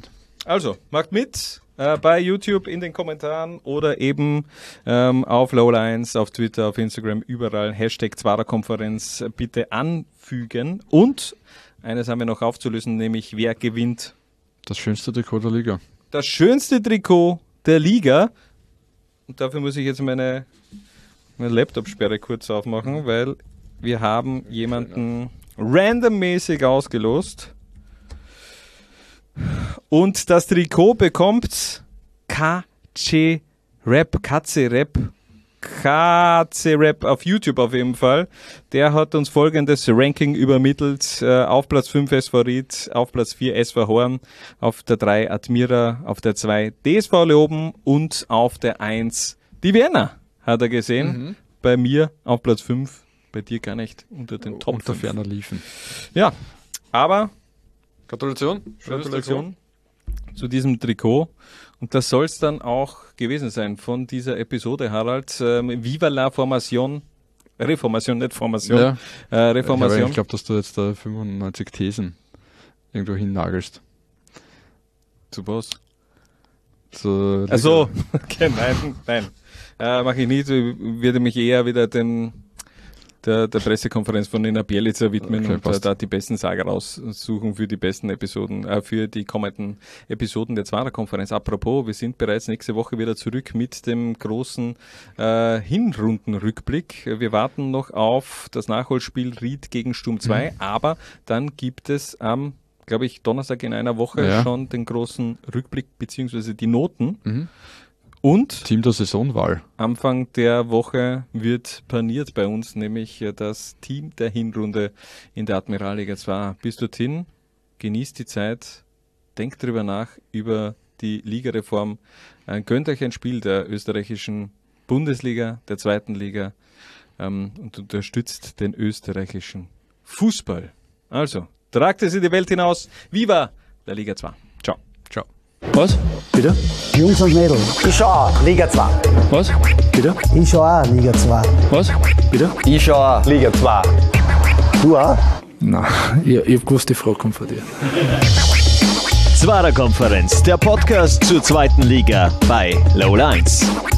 [SPEAKER 1] Also, macht mit bei YouTube in den Kommentaren oder eben auf Lowlines, auf Twitter, auf Instagram, überall Hashtag Zwarer-Konferenz bitte anfügen. Und eines haben wir noch aufzulösen, nämlich wer gewinnt
[SPEAKER 5] Das schönste Trikot der Liga.
[SPEAKER 1] das schönste Trikot der Liga. Und dafür muss ich jetzt meine Laptop-Sperre kurz aufmachen, weil wir haben jemanden randommäßig ausgelost. Und das Trikot bekommt KC Rap auf YouTube auf jeden Fall. Der hat uns folgendes Ranking übermittelt. Auf Platz 5 SV Ried, auf Platz 4 SV Horn, auf der 3 Admira, auf der 2 DSV Leoben und auf der 1 die Vienna, hat er gesehen. Bei mir auf Platz 5, bei dir gar nicht unter den Top 5.
[SPEAKER 5] Unter ferner liefen.
[SPEAKER 1] Ja, aber
[SPEAKER 5] Gratulation.
[SPEAKER 1] Gratulation zu diesem Trikot. Und das soll es dann auch gewesen sein von dieser Episode, Harald. Viva la Formation. Reformation, nicht Formation.
[SPEAKER 5] Ja.
[SPEAKER 1] Reformation.
[SPEAKER 5] Ich glaube, dass du jetzt da 95 Thesen irgendwo hinnagelst.
[SPEAKER 1] Zu was?
[SPEAKER 5] So,
[SPEAKER 1] Also, okay, nein. Mache ich nicht. Ich würde mich eher wieder der Pressekonferenz von Nina Bielica widmen
[SPEAKER 5] Okay,
[SPEAKER 1] und da die besten Sager raussuchen für die besten Episoden, für die kommenden Episoden der Zwarer-Konferenz. Apropos, wir sind bereits nächste Woche wieder zurück mit dem großen Hinrundenrückblick. Wir warten noch auf das Nachholspiel Ried gegen Sturm 2, aber dann gibt es am, glaube ich, Donnerstag in einer Woche schon den großen Rückblick beziehungsweise die Noten. Und
[SPEAKER 5] Team der Saisonwahl.
[SPEAKER 1] Anfang der Woche wird paniert bei uns, nämlich das Team der Hinrunde in der Admiralliga 2. Bis dorthin, genießt die Zeit, denkt drüber nach, über die Ligareform. Gönnt euch ein Spiel der österreichischen Bundesliga, der zweiten Liga und unterstützt den österreichischen Fußball. Also, tragt es in die Welt hinaus. Viva la Liga 2. Ciao.
[SPEAKER 5] Ciao.
[SPEAKER 8] Was? Bitte?
[SPEAKER 9] Jungs und Mädels. Ich schau auch Liga 2.
[SPEAKER 8] Was? Bitte?
[SPEAKER 9] Ich schau auch Liga 2.
[SPEAKER 8] Was? Bitte?
[SPEAKER 9] Ich schau auch Liga 2. Du auch?
[SPEAKER 8] Nein, ich hab gewusst, die Frage kommt von dir.
[SPEAKER 10] Zwarer-Konferenz, der Podcast zur zweiten Liga bei Lowlines.